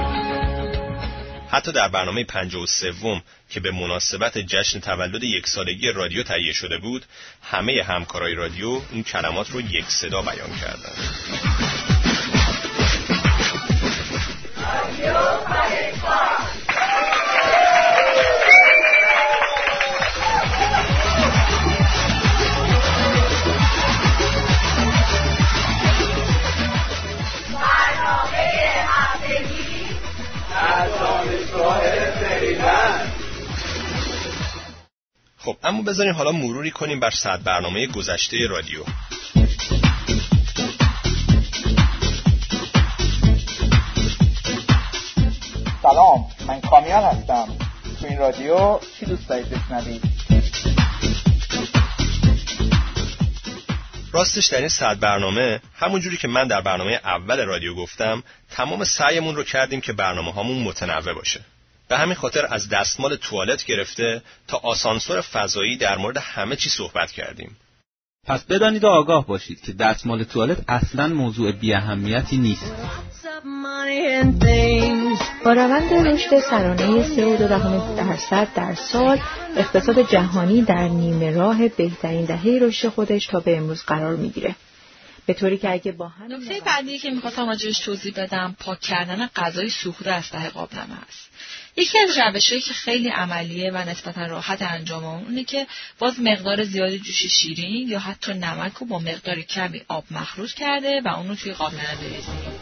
حتی در برنامه 53 که به مناسبت جشن تولد 1 سالگی رادیو تهیه شده بود، همه همکارای رادیو این کلمات رو یک صدا بیان کردند. خب اما بذارین حالا مروری کنیم بر 100 برنامه گذشته رادیو. سلام، من کامیال هستم. تو این رادیو چی دوست دارید بشنوید؟ راستش در این 100 برنامه همونجوری که من در برنامه اول رادیو گفتم، تمام سعیمون رو کردیم که برنامه هامون متنوع باشه. به همین خاطر از دستمال توالت گرفته تا آسانسور فضایی در مورد همه چی صحبت کردیم. پس بدانید و آگاه باشید که دستمال توالت اصلاً موضوع بی اهمیتی نیست. با روند رشد سرانه 3.2% در سال، اقتصاد جهانی در نیمه راه بهترین دهه رشد خودش تا به امروز قرار میگیره. به طوری که اگه با هم نکته بعدی که می‌خواستم راجعش توضیح بدم، پاک کردن غذای سوخته از ته قابلمه است. یکی از روش‌هایی که خیلی عملیه و نسبتاً راحت انجام اونه که باز مقدار زیادی جوش شیرین یا حتی نمک رو با مقدار کمی آب مخلوط کرده و اون رو توی قابلمه بریزیم.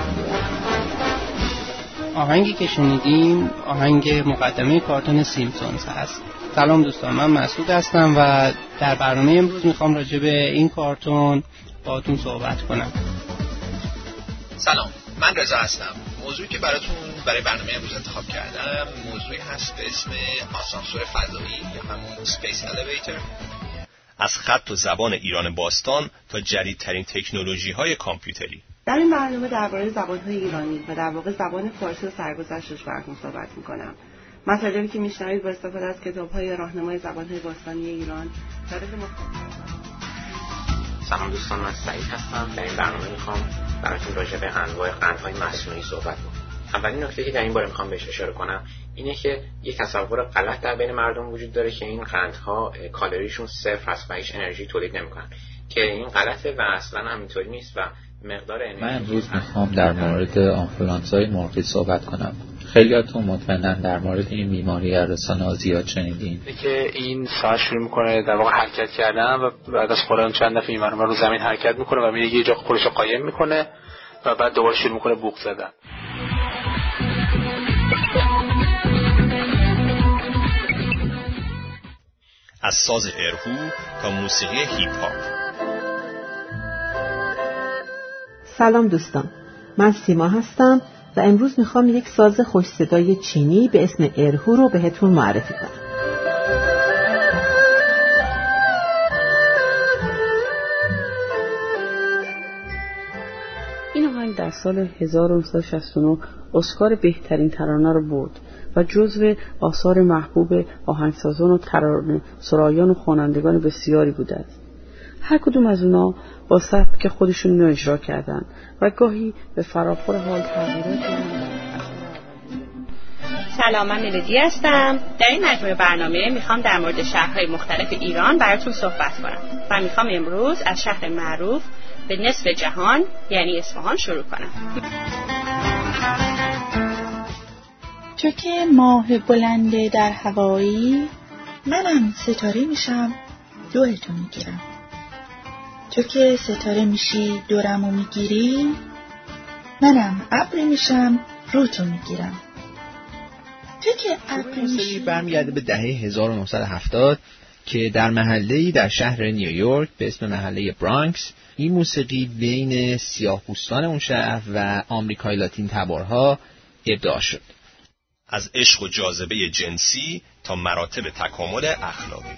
آهنگی که شنیدیم آهنگ مقدمه کارتون سیمپسونز هست. سلام دوستان، من مسعود هستم و در برنامه امروز میخوام راجع به این کارتون باهاتون صحبت کنم. سلام، من رضا هستم. موضوعی که برای برنامه امروز انتخاب کردم موضوعی هست به اسم آسانسور فضایی یا همون Space Elevator. از خط و زبان ایران باستان تا جدیدترین تکنولوژی‌های کامپیوتری. در این برنامه درباره زبان‌های ایرانی و در واقع زبان فارسی و سرگذشتش براتون صحبت می‌کنم. مطالبی که میشنوید با استفاده از کتاب‌های راهنمای زبان‌های باستانی ایران سلام دوستان، من سعید هستم. در این برنامه میخوام براتون راجع به انواع قندهای مصنوعی صحبت کنم. اولین نکته که در این باره میخوام بهش اشاره کنم اینه که یک تصور غلط در بین مردم وجود داره که این قندها کالریشون صفر هست و هیچ انرژی تولید نمیکنن، که این غلطه و اصلا همینطوری نیست و مقدار انرژی. من امروز میخوام در مورد آنفولانزای مرغی صحبت کنم. خیلیاتون مطمئناً در مورد این بیماری در رسانه‌ها زیاد شنیدین که این ساعت شروع میکنه در واقع حرکت کردن و بعد از خوردن چند دفعه اینور رو زمین حرکت میکنه و میره یه جا خودش رو قایم میکنه و بعد دوباره شروع میکنه بوق زدن. از ساز ارهو تا موسیقی هیپ هاپ. سلام دوستان، من سیما هستم و امروز میخوام یک ساز خوش صدای چینی به اسم ارهو رو بهتون معرفی کنم. این آهنگ در سال 1969 اسکار بهترین ترانه رو برد و جزو آثار محبوب آهنگسازان و ترانه سرایان و خوانندگان بسیاری بوده است. هر کدوم از اونا با سبک خودشون رو اجرا کردن و گاهی به فراخور حال تغییرات سلام، من ملودی هستم. در این مجموعه برنامه میخوام در مورد شهرهای مختلف ایران براتون صحبت کنم و میخوام امروز از شهر معروف به نصف جهان یعنی اصفهان شروع کنم. چون که ماه بلنده در هوایی، منم ستاره میشم روحتو میگیرم. تو که ستاره میشی دورمو میگیری، منم ابری میشم روتو میگیرم. تو که ابری میشی. برمیگرده به دهه 1970 که در محله‌ای در شهر نیویورک به اسم محله برانکس این موسیقی بین سیاه‌پوستان اون شهر و آمریکای لاتین تبارها ابداع شد. از عشق و جاذبه جنسی تا مراتب تکامل اخلاقی.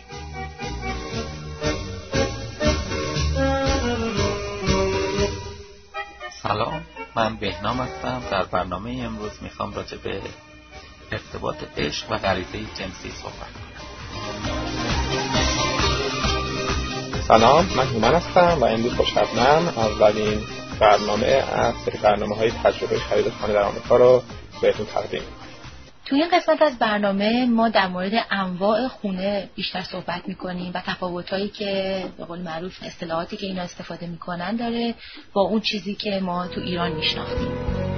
سلام، من بهنام هستم. در برنامه امروز میخوام راجع به ارتباط عشق و غریزه جنسی صحبت کنم. سلام، من هومن هستم و امروز با شبنم اولین برنامه از سری برنامه‌های تجربه خرید خانه در آمریکا رو بهتون تقدیم می‌کنم. توی این قسمت از برنامه ما در مورد انواع خونه بیشتر صحبت میکنیم و تفاوتایی که به قول معروف اصطلاحاتی که اینا استفاده میکنن داره با اون چیزی که ما تو ایران میشناختیم.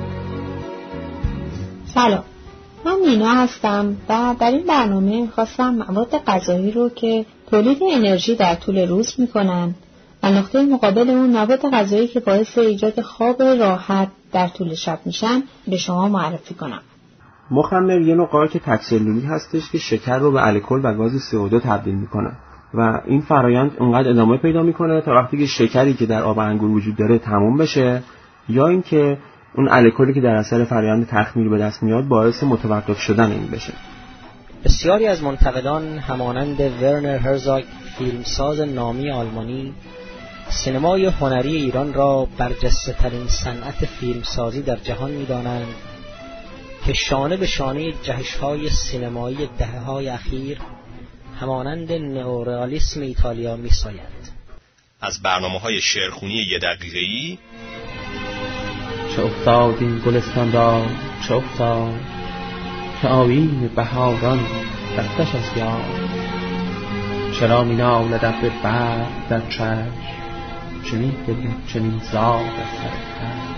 سلام، من نینا هستم و در این برنامه خواستم مواد غذایی رو که تولید انرژی در طول روز میکنن و نقطه مقابل اون مواد غذایی که باعث ایجاد خواب راحت در طول شب میشن به شما معرفی کنم. مخمر یه نوع قارچ تک‌سلولی هستش که شکر رو به الکل و گاز CO2 تبدیل میکنه و این فرایند اونقدر ادامه پیدا میکنه تا وقتی که شکری که در آب انگور وجود داره تموم بشه یا اینکه اون الکلی که در اثر فرایند تخمیر به دست میاد باعث متوقف شدن این بشه. بسیاری از منتقدان همانند ورنر هرزاگ، فیلمساز نامی آلمانی، سینمای هنری ایران را برجسته‌ترین صنعت فیلمسازی در جهان می‌دانند که شانه به شانه جهش‌های سینمایی دهه‌های اخیر همانند نئورئالیسم ایتالیا می‌ساید. از برنامه‌های شعرخوانی 1 دقیقه‌ای چه افتاد این گلستان را، چه افتاد که آیین بهاران دستش از یار، چرا می نالد ابر برق در چشم، چه می گرید چنین زار از سر خشم.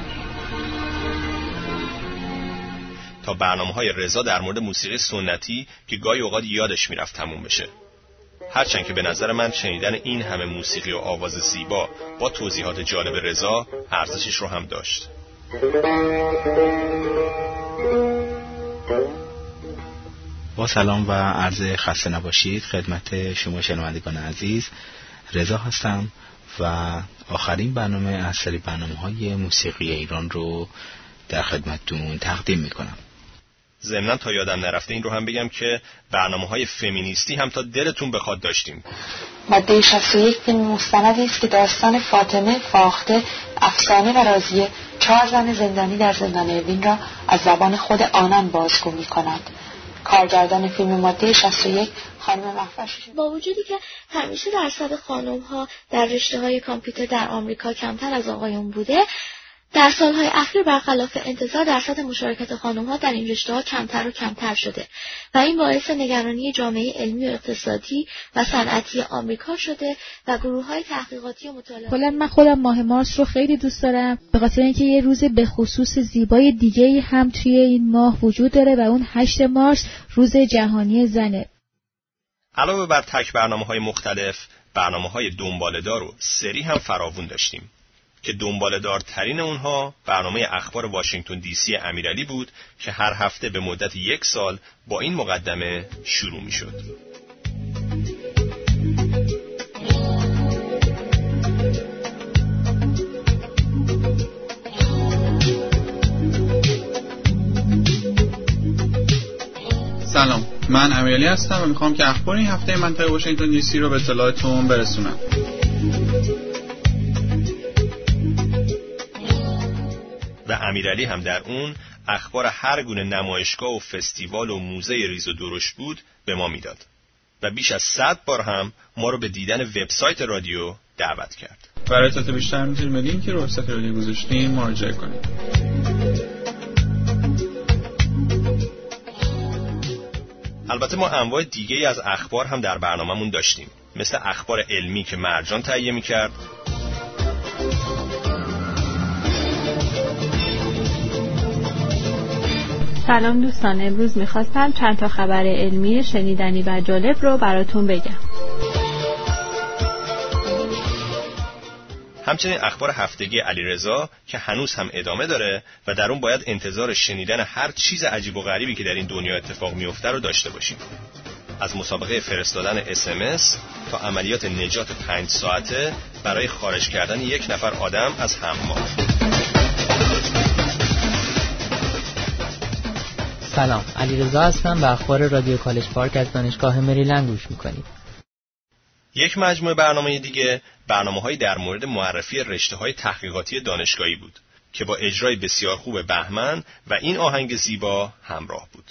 تا برنامه‌های رضا در مورد موسیقی سنتی که گاهی اوقات یادش میرفت تموم بشه. هرچند که به نظر من شنیدن این همه موسیقی و آواز زیبا با توضیحات جالب رضا ارزشش رو هم داشت. با سلام و عرض خسته نباشید خدمت شما شنوندگان عزیز. رضا هستم و آخرین برنامه از سری برنامه‌های موسیقی ایران رو در خدمتتون تقدیم میکنم. ضمناً تا یادم نرفته این رو هم بگم که برنامه‌های فمینیستی هم تا دلتون بخواد داشتیم. ماده 61 فیلم مستندی است که داستان فاطمه، فاخته، افسانه و راضیه 4 زن زندانی در زندان اوین را از زبان خود آنان بازگو می‌کند. کارگردان فیلم ماده 61 خانم مهوش. با وجودی که همیشه درصد خانم‌ها در رشته‌های کامپیوتر در آمریکا کمتر از آقایون بوده، در سالهای اخیر برخلاف انتظار درصد مشارکت خانم‌ها در این رشته‌ها کمتر و کمتر شده و این باعث نگرانی جامعه علمی و اقتصادی و صنعتی آمریکا شده و گروه‌های تحقیقاتی و مطالعاتی. کلاً من خودم ماه مارس رو خیلی دوست دارم به خاطر اینکه یه روز به خصوص زیبای دیگه‌ای هم توی این ماه وجود داره و اون 8 مارس روز جهانی زنه. علاوه بر تک برنامه‌های مختلف، برنامه‌های دنباله‌دار و سری هم فراوون داشتیم که دنباله‌دارترین اونها برنامه اخبار واشنگتن دی سی امیرعلی بود که هر هفته به مدت 1 سال با این مقدمه شروع می‌شد. سلام، من امیرعلی هستم و میخوام که اخبار این هفته منطقه واشنگتن دی سی رو به اطلاعتون برسونم. و امیرعلی هم در اون اخبار هر گونه نمایشگاه و فستیوال و موزه ریز و درشت بود به ما میداد و بیش از 100 بار هم ما رو به دیدن وبسایت رادیو دعوت کرد. برای اطلاعات بیشتر میتونید به لینکی رو وبسایت رادیو گذاشتیم مراجعه کنید. البته ما انواع دیگه از اخبار هم در برنامه‌مون داشتیم، مثل اخبار علمی که مرجان تهیه می‌کرد، سلام دوستان، امروز میخواستم چند تا خبر علمی شنیدنی و جالب رو براتون بگم. همچنین اخبار هفتگی علیرضا که هنوز هم ادامه داره و در اون باید انتظار شنیدن هر چیز عجیب و غریبی که در این دنیا اتفاق میفته رو داشته باشیم. از مسابقه فرستادن SMS تا عملیات نجات 5 ساعته برای خارج کردن 1 نفر آدم از حمام. سلام، علیرضا هستم. به اخبار رادیو کالج پارک از دانشگاه مریلند گوش میکنید. یک مجموعه برنامه دیگه برنامه‌هایی در مورد معرفی رشته‌های تحقیقاتی دانشگاهی بود که با اجرای بسیار خوب بهمن و این آهنگ زیبا همراه بود.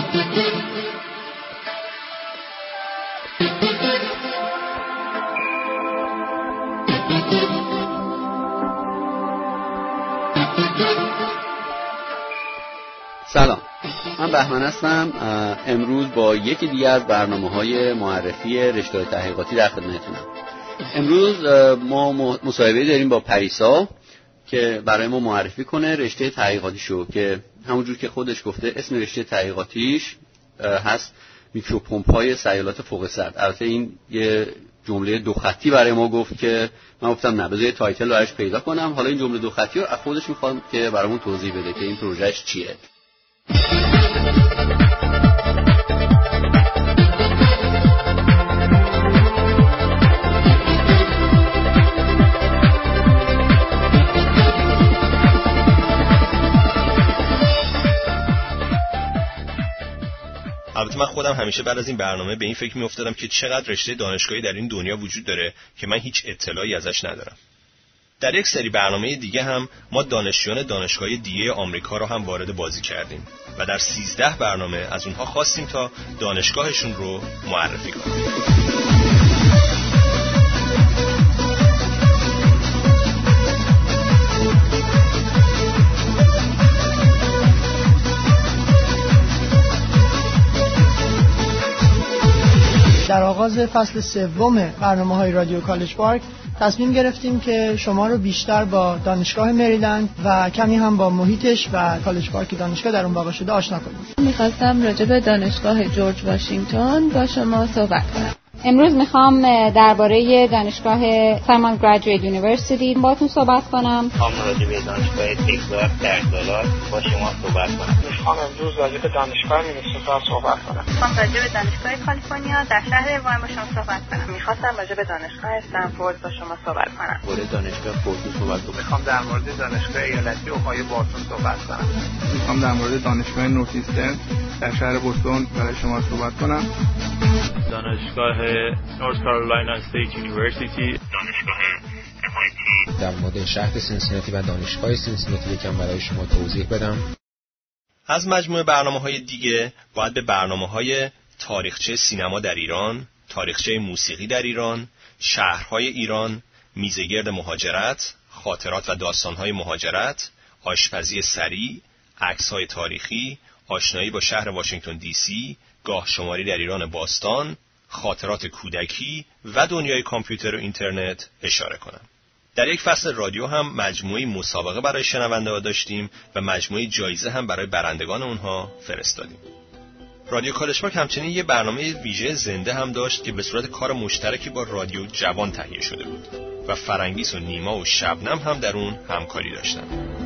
سلام، من بهمن هستم. امروز با یکی دیگه از برنامه‌های معرفی رشته‌های تحقیقاتی در خدمتتونم. امروز ما مصاحبه داریم با پریسا که برای ما معرفی کنه رشته تحقیقاتیشو که همونجور که خودش گفته اسم رشته تحقیقاتیش هست میکروپمپ‌های سیالات فوق سرد. البته این یه جمله 2 خطی برای ما گفت که من گفتم نه، بذار یه تایتل براش پیدا کنم. حالا این جمله 2 خطی رو از خودش میخوام که برامون توضیح بده که این پروژهش چیه. البته من خودم همیشه بعد از این برنامه به این فکر می‌افتادم که چقدر رشته دانشگاهی در این دنیا وجود داره که من هیچ اطلاعی ازش ندارم. در یک سری برنامه دیگه هم ما دانشجویان دانشگاه دیگه آمریکا رو هم وارد بازی کردیم و در 13 برنامه از اونها خواستیم تا دانشگاهشون رو معرفی کنیم. در آغاز فصل 3 برنامه‌های رادیو کالج پارک تصمیم گرفتیم که شما رو بیشتر با دانشگاه مریلند و کمی هم با محیطش و کالج پارک دانشگاه در اون واقع شده آشنا کنیم. میخواستم راجع به دانشگاه جورج واشنگتن با شما صحبت کنم. امروز میخوام درباره دانشگاه سایمون گریجویت یونیورسیتی باهاتون صحبت کنم. میخوام راجع به دانشگاه تگزاس در دالاس با شما صحبت کنم. میخوام امروز راجع به دانشگاه مینیسوتا صحبت کنم. میخوام راجع به دانشگاه کالیفرنیا در شهر واین با شما صحبت کنم. میخواستم راجع به دانشگاه استنفورد با شما صحبت کنم. درباره دانشگاه فوردو صحبت کنم. میخوام در مورد دانشگاه ایالتی اوهایو بارتون صحبت کنم. میخوام در مورد دانشگاه نورت ایسترن در شهر بوستون برای شما صحبت کنم. دانشگاه نورث کارولاینا استیت یونیورسیتی، دانشگاه MIT. در مورد شهر سینسیناتی و دانشگاه سینسیناتی یکم برای شما توضیح بدم. از مجموعه برنامه‌های دیگه باید به برنامه‌های تاریخچه سینما در ایران، تاریخچه موسیقی در ایران، شهرهای ایران، میزگرد مهاجرت، خاطرات و داستان‌های مهاجرت، آشپزی سریع، عکس‌های تاریخی، آشنایی با شهر واشنگتن دی سی، گاه شماری در ایران باستان، خاطرات کودکی و دنیای کامپیوتر و اینترنت اشاره کنم. در یک فصل رادیو هم مجموعه مسابقه برای شنونده‌ها داشتیم و مجموعه جایزه هم برای برندگان اونها فرستادیم. رادیو کالج پارک همچنین یه برنامه ویژه زنده هم داشت که به صورت کار مشترکی با رادیو جوان تهیه شده بود و فرنگیس و نیما و شبنم هم در اون همکاری داشتن.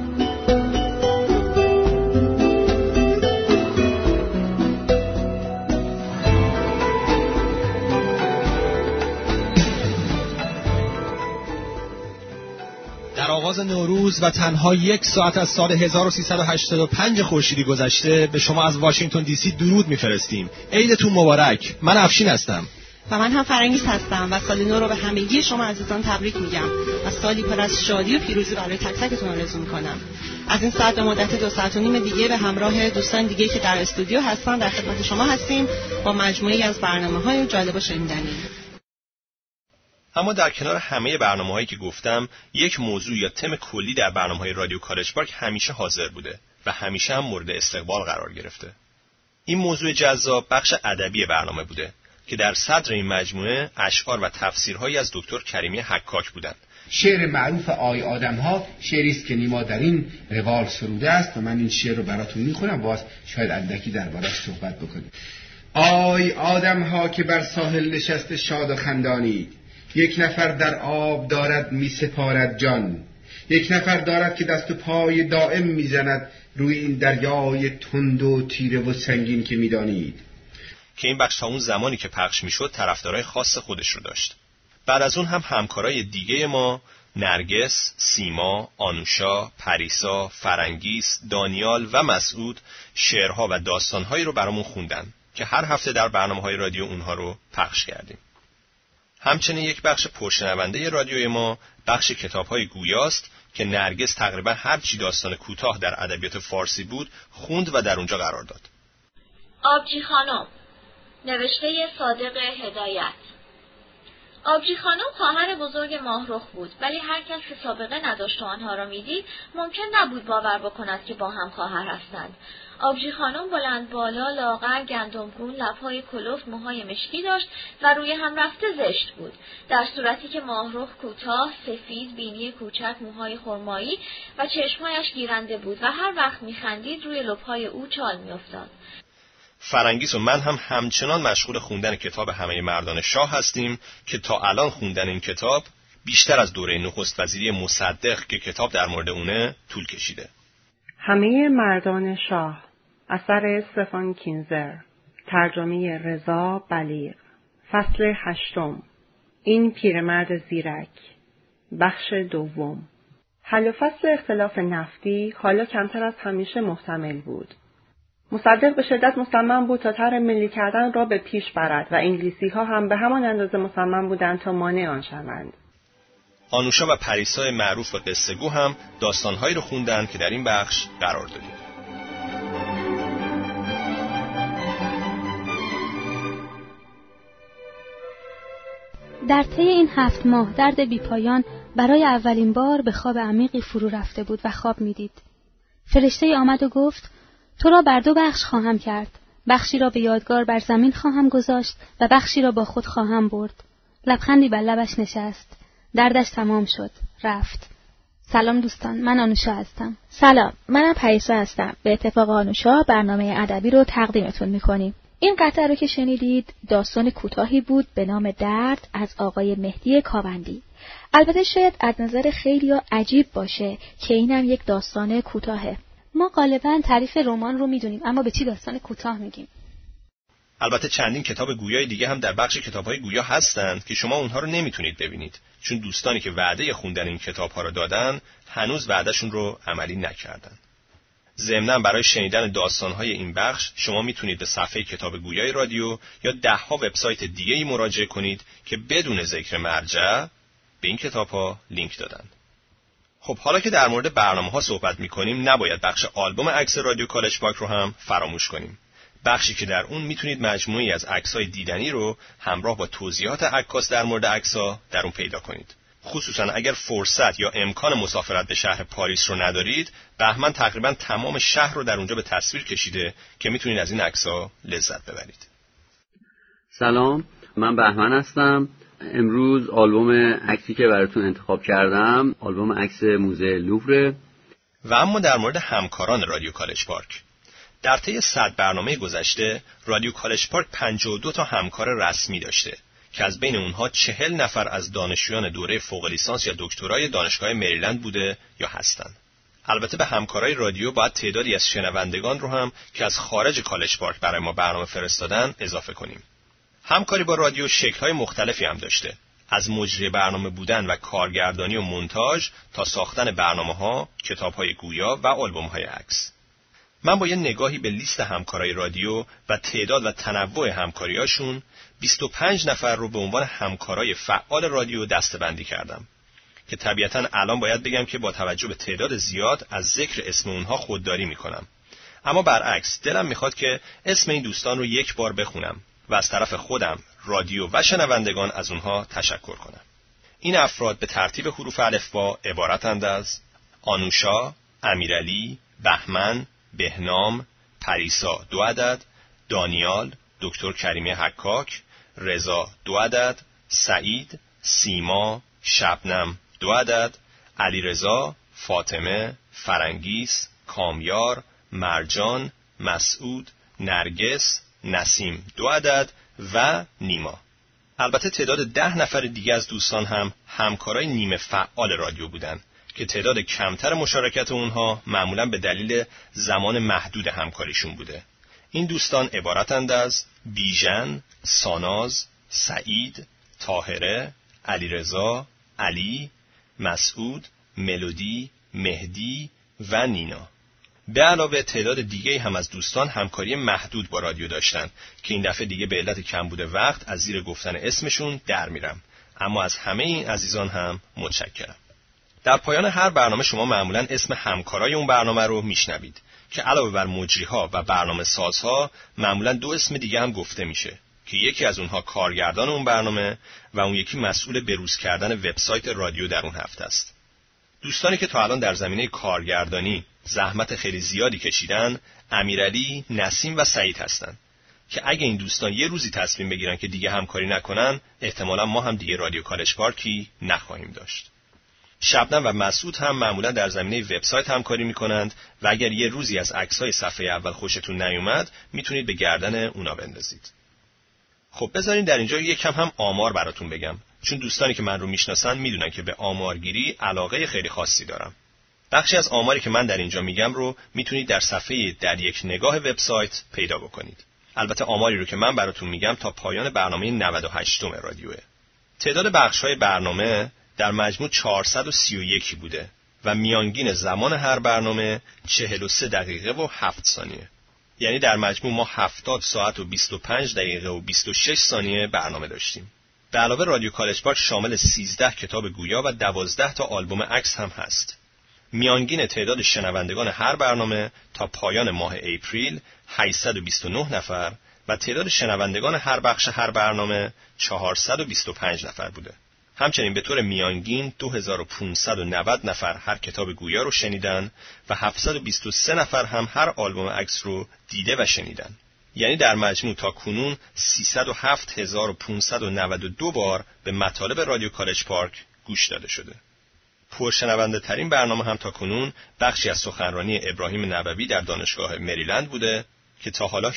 در آغاز نوروز و تنها 1 ساعت از سال 1385 خورشیدی گذشته به شما از واشنگتن دی سی درود میفرستیم. عیدتون مبارک. من افشین هستم. و من هم فرنگیس هستم و سال نو رو به همگی شما عزیزان تبریک میگم و سالی پر از شادی و پیروزی برای تک تکتون آرزو میکنم. از این ساعت به مدت 2 ساعت و نیم دیگه به همراه دوستان دیگه که در استودیو هستن در خدمت شما هستیم با مجموعه‌ای از برنامه‌های جالب و شنیدنی. اما در کنار همه برنامه‌هایی که گفتم، یک موضوع یا تم کلی در برنامه‌های رادیو کالج پارک همیشه حاضر بوده و همیشه هم مورد استقبال قرار گرفته. این موضوع جذاب بخش ادبی برنامه بوده که در صدر این مجموعه اشعار و تفسیرهایی از دکتر کریمی حکاک بودند. شعر معروف آی آدم‌ها شعری است که نیما در این روال سروده است و من این شعر رو براتون میخونم، باز شاید اندکی درباره‌اش صحبت بکنیم. آی آدم‌ها که بر ساحل نشسته شاد و خندانی، یک نفر در آب دارد می سپارد جان، یک نفر دارد که دست و پای دائم میزند روی این دریای تند و تیره و سنگین که میدانید. که این بخش تا اون زمانی که پخش میشد طرفدارای خاص خودش رو داشت. بعد از اون هم همکارای دیگه ما، نرگس، سیما، آنوشا، پریسا، فرنگیس، دانیال و مسعود شعرها و داستانهایی رو برامون خوندن که هر هفته در برنامه‌های رادیو اونها رو پخش کردیم. همچنین یک بخش پرشنونده رادیوی ما بخش کتاب‌های گویاست که نرگس تقریبا هر چی داستان کوتاه در ادبیات فارسی بود خوند و در اونجا قرار داد. آبجی خانم، نوشته صادق هدایت. آبجی خانم خواهر بزرگ ماهرخ بود، ولی هر کس که سابقه نداشت و آنها را میدید ممکن نبود باور بکند که با هم خواهر هستند. آبجی خانم بلند بالا، لاغر، گندمگون، لب‌های کلفت، موهای مشکی داشت و روی هم رفته زشت بود، در صورتی که ماهرخ کوتاه، سفید، بینی کوچک، موهای خرمایی و چشمهایش گیرنده بود و هر وقت می‌خندید روی لب‌های او چال می‌افتاد. فرنگیس و من هم همچنان مشغول خوندن کتاب همه مردان شاه هستیم که تا الان خوندن این کتاب بیشتر از دوره نخست وزیری مصدق که کتاب در مورد اونه طول کشیده. همه مردان شاه، اثر استفان کینزر، ترجمه رضا بلیغ، فصل 8. این پیرمرد زیرک، بخش 2. حل و فصل اختلاف نفتی حالا کمتر از همیشه محتمل بود. مصدق به شدت مصمم بود تا طرح ملی کردن را به پیش برد و انگلیسی ها هم به همان اندازه مصمم بودند تا مانع آن شوند. آنوشا و پریسای معروف و قصه گو هم داستانهایی رو خوندن که در این بخش قرار دادیم. در طی این 7 ماه درد بیپایان برای اولین بار به خواب عمیقی فرو رفته بود و خواب میدید. فرشته آمد و گفت: تو را بر 2 بخش خواهم کرد. بخشی را به یادگار بر زمین خواهم گذاشت و بخشی را با خود خواهم برد. لبخندی بر لبش نشست. دردش تمام شد. رفت. سلام دوستان، من آنوشا هستم. سلام، منم پریسا هستم. به اتفاق آنوشا برنامه ادبی رو تقدیمتون میکنیم. این قطعه رو که شنیدید داستان کوتاهی بود به نام درد از آقای مهدی کاوندی. البته شاید از نظر خیلی‌ها عجیب باشه که اینم یک داستان کوتاهه. ما غالباً تعریف رمان رو میدونیم اما به چی داستان کوتاه میگیم؟ البته چندین کتاب گویای دیگه هم در بخش کتاب‌های گویا هستند که شما اونها رو نمیتونید ببینید چون دوستانی که وعده خوندن این کتاب‌ها رو دادن هنوز وعدهشون رو عملی نکردن. ضمناً برای شنیدن داستان‌های این بخش شما میتونید به صفحه کتاب گویای رادیو یا 10 وبسایت دیگه‌ای مراجعه کنید که بدون ذکر مرجع به این کتاب‌ها لینک دادن. خب حالا که در مورد برنامه‌ها صحبت می‌کنیم نباید بخش آلبوم عکس رادیو کالج پارک رو هم فراموش کنیم. بخشی که در اون میتونید مجموعی از عکس‌های دیدنی رو همراه با توضیحات عکاس در مورد عکس‌ها در اون پیدا کنید. خصوصا اگر فرصت یا امکان مسافرت به شهر پاریس رو ندارید، بهمن تقریبا تمام شهر رو در اونجا به تصویر کشیده که میتونید از این عکس‌ها لذت ببرید. سلام، من بهمن هستم. امروز آلبوم عکسی که براتون انتخاب کردم آلبوم عکس موزه لوور. و اما در مورد همکاران رادیو کالج پارک، در طی 100 برنامه گذشته رادیو کالج پارک 52 تا همکار رسمی داشته که از بین اونها 40 نفر از دانشجویان دوره فوق لیسانس یا دکترای دانشگاه مریلند بوده یا هستند. البته به همکارای رادیو باید تعدادی از شنوندگان رو هم که از خارج کالج پارک برای ما برنامه فرستادن اضافه کنیم. همکاری با رادیو شکل‌های مختلفی هم داشته، از مجری برنامه بودن و کارگردانی و مونتاژ تا ساختن برنامه‌ها، کتاب‌های گویا و آلبوم‌های عکس. من با یه نگاهی به لیست همکارای رادیو و تعداد و تنوع همکاریاشون 25 نفر رو به عنوان همکارای فعال رادیو دسته‌بندی کردم که طبیعتاً الان باید بگم که با توجه به تعداد زیاد از ذکر اسم اونها خودداری میکنم، اما برعکس دلم میخواد که اسم این دوستان رو یک بار بخونم و از طرف خودم، رادیو و شنوندگان از اونها تشکر کنم. این افراد به ترتیب حروف الفبا عبارتند از آنوشا، امیرعلی، بهمن، بهنام، پریسا 2 عدد، دانیال، دکتر کریمی حکاک، رضا 2 عدد، سعید، سیما، شبنم 2 عدد، علیرضا، فاطمه، فرنگیس، کامیار، مرجان، مسعود، نرگس، نسیم 2 عدد و نیما. البته تعداد 10 نفر دیگه از دوستان هم همکارای نیمه فعال رادیو بودن که تعداد کمتر مشارکت اونها معمولاً به دلیل زمان محدود همکاریشون بوده. این دوستان عبارتند از بیژن، ساناز، سعید، طاهره، علیرضا، علی، مسعود، ملودی، مهدی و نینا. به علاوه تعداد دیگه هم از دوستان همکاری محدود با رادیو داشتن که این دفعه دیگه به علت کمبود وقت از زیر گفتن اسمشون در میرم، اما از همه این عزیزان هم متشکرم. در پایان هر برنامه شما معمولاً اسم همکارای اون برنامه رو میشنوید که علاوه بر مجریها و برنامه سازها معمولاً 2 اسم دیگه هم گفته میشه که یکی از اونها کارگردان اون برنامه و اون یکی مسئول بروز کردن وبسایت رادیو در اون هفته است. دوستانی که تا الان در زمینه کارگردانی زحمت خیلی زیادی کشیدن امیرعلی، نسیم و سعید هستند که اگه این دوستان یه روزی تصمیم بگیرن که دیگه همکاری نکنن احتمالاً ما هم دیگه رادیو کالج پارکی نخواهیم داشت. شبنم و مسعود هم معمولا در زمینه وبسایت همکاری میکنند و اگر یه روزی از عکس‌های صفحه اول خوشتون نیومد میتونید به گردن اونا بندازید. خب بذارین در اینجا یکم هم آمار براتون بگم، چون دوستانی که من رو میشناسن میدونن که به آمارگیری علاقه خیلی خاصی دارم. بخشی از آماری که من در اینجا میگم رو میتونید در صفحه در یک نگاه وبسایت پیدا بکنید. البته آماری رو که من براتون میگم تا پایان برنامه 98 رادیوه. تعداد بخش‌های برنامه در مجموع 431 بوده و میانگین زمان هر برنامه 43 دقیقه و 7 ثانیه. یعنی در مجموع ما 70 ساعت و 25 دقیقه و 26 ثانیه برنامه داشتیم. به علاوه رادیو کالج پارک شامل 13 کتاب گویا و 12 تا آلبوم عکس هم هست. میانگین تعداد شنوندگان هر برنامه تا پایان ماه اپریل 829 نفر و تعداد شنوندگان هر بخش هر برنامه 425 نفر بوده. همچنین به طور میانگین 2590 نفر هر کتاب گویا رو شنیدن و 723 نفر هم هر آلبوم عکس رو دیده و شنیدن. یعنی در مجموع تا کنون 307592 بار به مطالب رادیو کالج پارک گوش داده شده. پرشنونده ترین برنامه هم تا کنون بخشی از سخنرانی ابراهیم نووی در دانشگاه مریلند بوده که تا حالا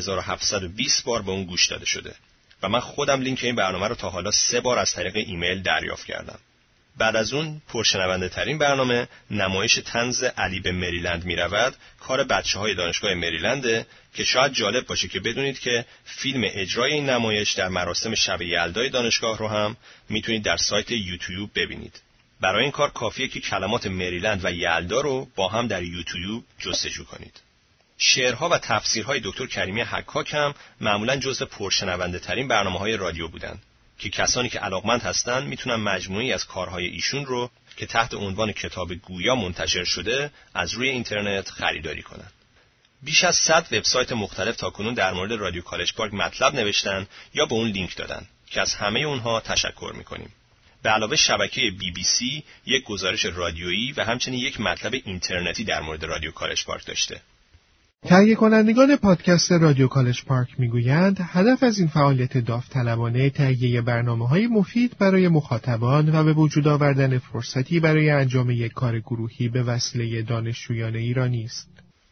18720 بار به اون گوش داده شده و من خودم لینک این برنامه رو تا حالا 3 بار از طریق ایمیل دریافت کردم. بعد از اون پرشنونده ترین برنامه نمایش طنز علی به مریلند میرود، کار بچه‌های دانشگاه مریلنده که شاید جالب باشه که بدونید که فیلم اجرای این نمایش در مراسم شب یلدای دانشگاه رو هم میتونید در سایت یوتیوب ببینید. برای این کار کافیه که کلمات مریلند و یلدا رو با هم در یوتیوب جستجو کنید. شعرها و تفسیرهای دکتر کریمی حکاک هم معمولاً جزو پرشنونده ترین برنامه‌های رادیو بودن که کسانی که علاقمند هستن میتونن مجموعی از کارهای ایشون رو که تحت عنوان کتاب گویا منتشر شده از روی اینترنت خریداری کنن. بیش از 100 وبسایت مختلف تاکنون در مورد رادیو کالج پارک مطلب نوشتن یا به اون لینک دادن که از همه اونها تشکر میکنیم. به علاوه شبکه BBC یک گزارش رادیویی و همچنین یک مطلب اینترنتی در مورد رادیو کالج پارک داشته. تهیه کنندگان پادکست رادیو کالج پارک میگویند هدف از این فعالیت داوطلبانه تهیه برنامه‌های مفید برای مخاطبان و به وجود آوردن فرصتی برای انجام یک کار گروهی به وسیله دانشجویان ایرانی است.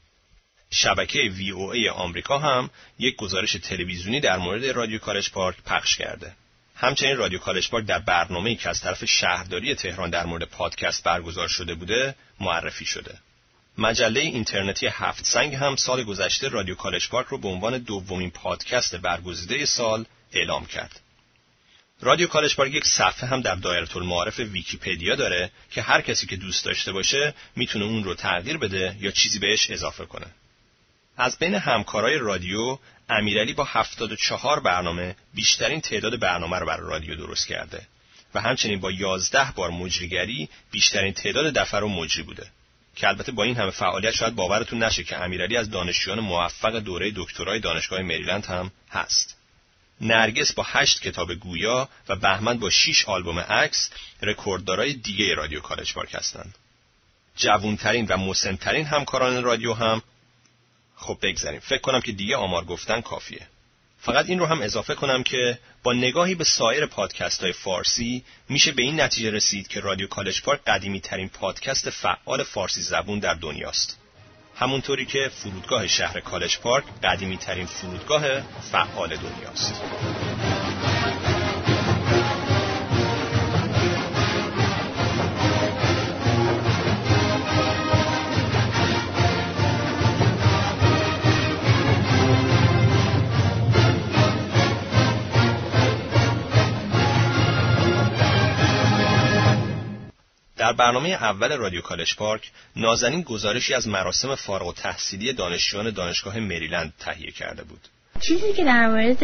شبکه VOA آمریکا هم یک گزارش تلویزیونی در مورد رادیو کالج پارک پخش کرده. همچنین رادیو کالج پارک در برنامه‌ای که از طرف شهرداری تهران در مورد پادکست برگزار شده بوده معرفی شده. مجله اینترنتی هفت سنگ هم سال گذشته رادیو کالج پارک رو به عنوان دومین پادکست برگزیده سال اعلام کرد. رادیو کالج پارک یک صفحه هم در دایره المعارف ویکی‌پدیا داره که هر کسی که دوست داشته باشه میتونه اون رو تغییر بده یا چیزی بهش اضافه کنه. از بین همکارای رادیو، امیرعلی با 74 برنامه بیشترین تعداد برنامه رو برای رادیو درست کرده و همچنین با 11 بار مجریگری بیشترین تعداد دفعه رو مجری بوده. که البته با این همه فعالیت شاید باورتون نشه که امیرعلی از دانشجویان موفق دوره دکترای دانشگاه مریلند هم هست. نرگس با 8 کتاب گویا و بهمن با 6 آلبوم عکس رکورددارای دیگه رادیو کالج پارک هستند. جوانترین و مسن‌ترین همکاران رادیو هم خب بگذاریم. فکر کنم که دیگه آمار گفتن کافیه. فقط این رو هم اضافه کنم که با نگاهی به سایر پادکست‌های فارسی میشه به این نتیجه رسید که رادیو کالج پارک قدیمی‌ترین پادکست فعال فارسی زبون در دنیاست. همونطوری که فرودگاه شهر کالج پارک قدیمی‌ترین فرودگاه فعال دنیاست. در برنامه اول رادیو کالج پارک نازنین گزارشی از مراسم فارغ التحصیلی دانشجویان دانشگاه مریلند تهیه کرده بود. چیزی که در مورد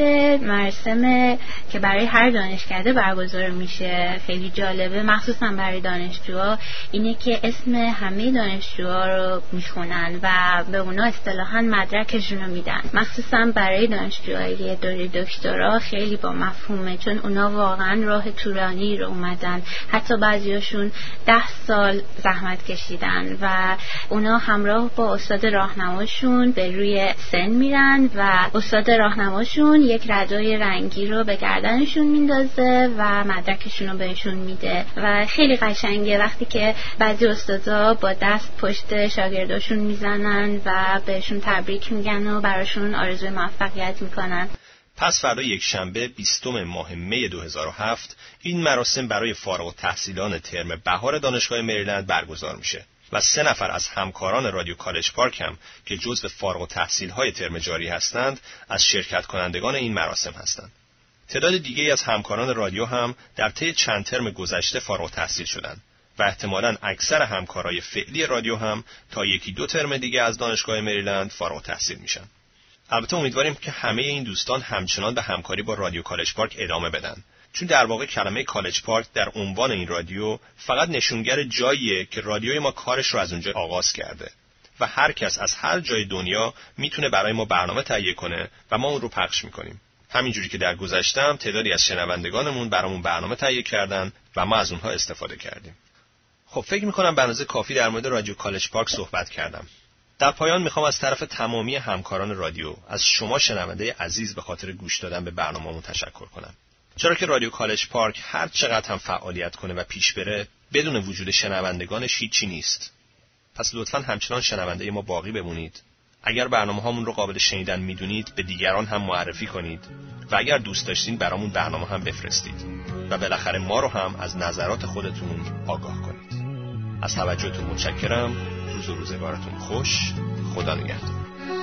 مراسم که برای هر دانشکده برگزار میشه خیلی جالبه، مخصوصا برای دانشجوها، اینه که اسم همه دانشجوها رو میخونن و به اونا اصطلاحاً مدرکشون رو میدن. مخصوصا برای دانشجوهای دوره دکترا خیلی با مفهومه، چون اونا واقعا راه طولانی رو اومدن، حتی بعضیاشون 10 سال زحمت کشیدن و اونا همراه با استاد راهنماشون به روی سن میرن و استاد راهنماشون یک ردای رنگی رو به گردنشون میندازه و مدرکشون رو بهشون میده و خیلی قشنگه وقتی که بعضی استادا با دست پشت شاگرداشون میزنن و بهشون تبریک میگن و براشون آرزوی موفقیت میکنن. پس فردا یک شنبه 20 ماه می 2007 این مراسم برای فارغ التحصیلان ترم بهار دانشگاه مریلند برگزار میشه و 3 نفر از همکاران رادیو کالج پارک هم که جزو فارغ التحصیل‌های ترم جاری هستند از شرکت کنندگان این مراسم هستند. تعداد دیگه‌ای از همکاران رادیو هم در طی چند ترم گذشته فارغ التحصیل شدند و احتمالاً اکثر همکارای فعلی رادیو هم تا 1-2 ترم دیگه از دانشگاه مریلند فارغ التحصیل میشن. البته امیدواریم که همه این دوستان همچنان به همکاری با رادیو کالج پارک ادامه بدن، چون در واقع کلمه کالج پارک در عنوان این رادیو فقط نشونگر جاییه که رادیوی ما کارش رو از اونجا آغاز کرده و هر کس از هر جای دنیا میتونه برای ما برنامه تهیه کنه و ما اون رو پخش میکنیم. همینجوری که در گذشته هم تعدادی از شنوندگانمون برامون برنامه تهیه کردن و ما از اونها استفاده کردیم. خب فکر میکنم به اندازه کافی در مورد رادیو کالج پارک صحبت کردم. در پایان میخوام از طرف تمامی همکاران رادیو از شما شنونده عزیز به خاطر گوش دادن به برنامه‌مون تشکر کنم. چرا که رادیو کالج پارک هر چقدر هم فعالیت کنه و پیش بره بدون وجود شنوندگانش هیچی نیست. پس لطفاً همچنان شنونده ما باقی بمونید اگر برنامه‌هامون رو قابل شنیدن میدونید به دیگران هم معرفی کنید و اگر دوست داشتین برامون برنامه هم بفرستید و بالاخره ما رو هم از نظرات خودتون آگاه کنید. از توجهتون متشکرم. روز و روزگارتون خوش. خدا نگهدار.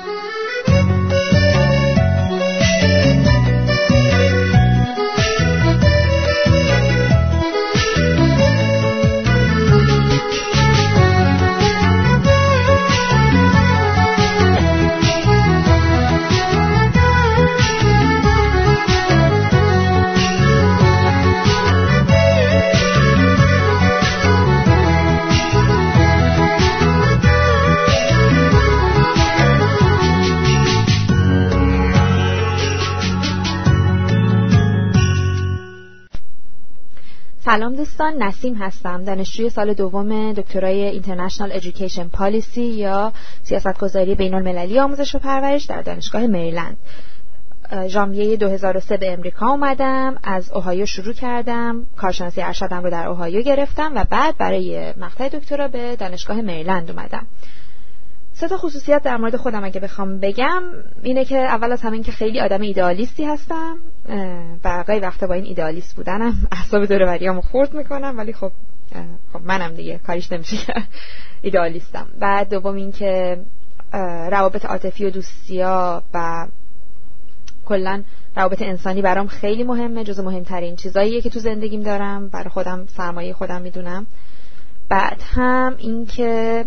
سلام دوستان، نسیم هستم. دانشجوی سال دوم دکترای International Education Policy یا سیاستگذاری بین‌المللی آموزش و پرورش در دانشگاه مریلند. ژانویه 2003 به امریکا اومدم، از اوهایو شروع کردم، کارشناسی ارشدم رو در اوهایو گرفتم و بعد برای مقطع دکترا به دانشگاه مریلند اومدم. 3 تا خصوصیت در مورد خودم اگه بخوام بگم اینه که اول از همه این که خیلی آدم ایدئالیستی هستم و گاهی وقتا با این ایدئالیست بودنم اعصاب دور و بریامو خورد میکنم، ولی خب منم دیگه کاریش نمیشه کرد، ایدئالیستم. بعد دوم این که روابط عاطفی و دوستیا و کلا روابط انسانی برام خیلی مهمه، جز مهمترین چیزاییه که تو زندگیم دارم، برای خودم سرمایه خودم میدونم. بعد هم این که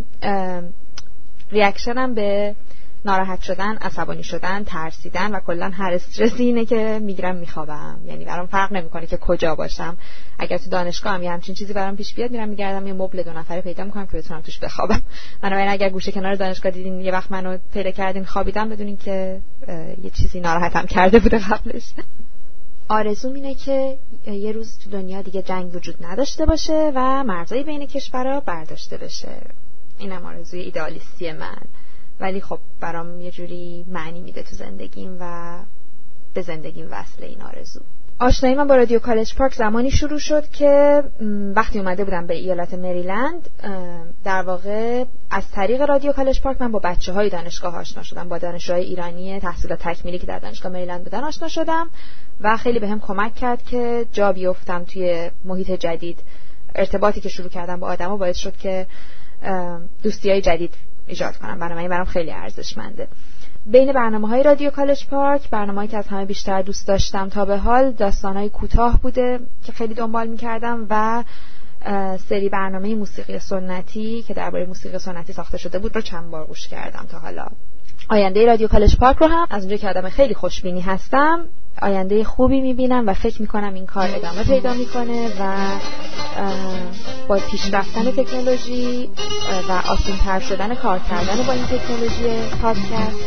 ریاکشنم به ناراحت شدن، عصبانی شدن، ترسیدن و کلا هر استرسی اینه که میگیرم میخوابم. یعنی برام فرق نمیکنه که کجا باشم، اگر تو دانشگاهم یه همچین چیزی برام پیش بیاد میرم میگردم یه مبل 2 نفره پیدا میکنم که بتونم توش بخوابم. بنابراین اگر گوشه کنار دانشگاه دیدین یه وقت منو پیدا کردین خوابیدم، بدونین که یه چیزی ناراحتم کرده بوده قبلش. آرزوم اینه که یه روز تو دنیا دیگه جنگ وجود نداشته باشه و مرزهای بین کشورها برداشته بشه. اینم آرزوی ایدئالیستی من، ولی خب برام یه جوری معنی میده تو زندگیم و به زندگیم وصله این آرزو. آشنایی من با رادیو کالج پارک زمانی شروع شد که وقتی اومده بودم به ایالت مریلند، در واقع از طریق رادیو کالج پارک من با بچه‌های دانشگاه آشنا شدم، با دانشجوهای ایرانی تحصیلات تکمیلی که در دانشگاه مریلند بودن آشنا شدم و خیلی بهم کمک کرد که جا بیفتم توی محیط جدید. ارتباطی که شروع کردم با آدما باعث شد که دوستی‌های جدید ایجاد کنم. بنابراین برام خیلی ارزشمنده. بین برنامه‌های رادیو کالج پارک، برنامه‌ای که از همه بیشتر دوست داشتم تا به حال داستان‌های کوتاه بوده که خیلی دنبال می‌کردم و سری برنامه موسیقی سنتی که درباره موسیقی سنتی ساخته شده بود رو چند بار گوش کردم تا حالا. آینده رادیو کالج پارک رو هم از اونجایی که آدم خیلی خوشبینی هستم، آینده خوبی می‌بینم و فکر می‌کنم این کار ادامه پیدا می‌کنه و با پیشرفتن تکنولوژی و آسان‌تر شدن کار کردن با این تکنولوژی پادکست،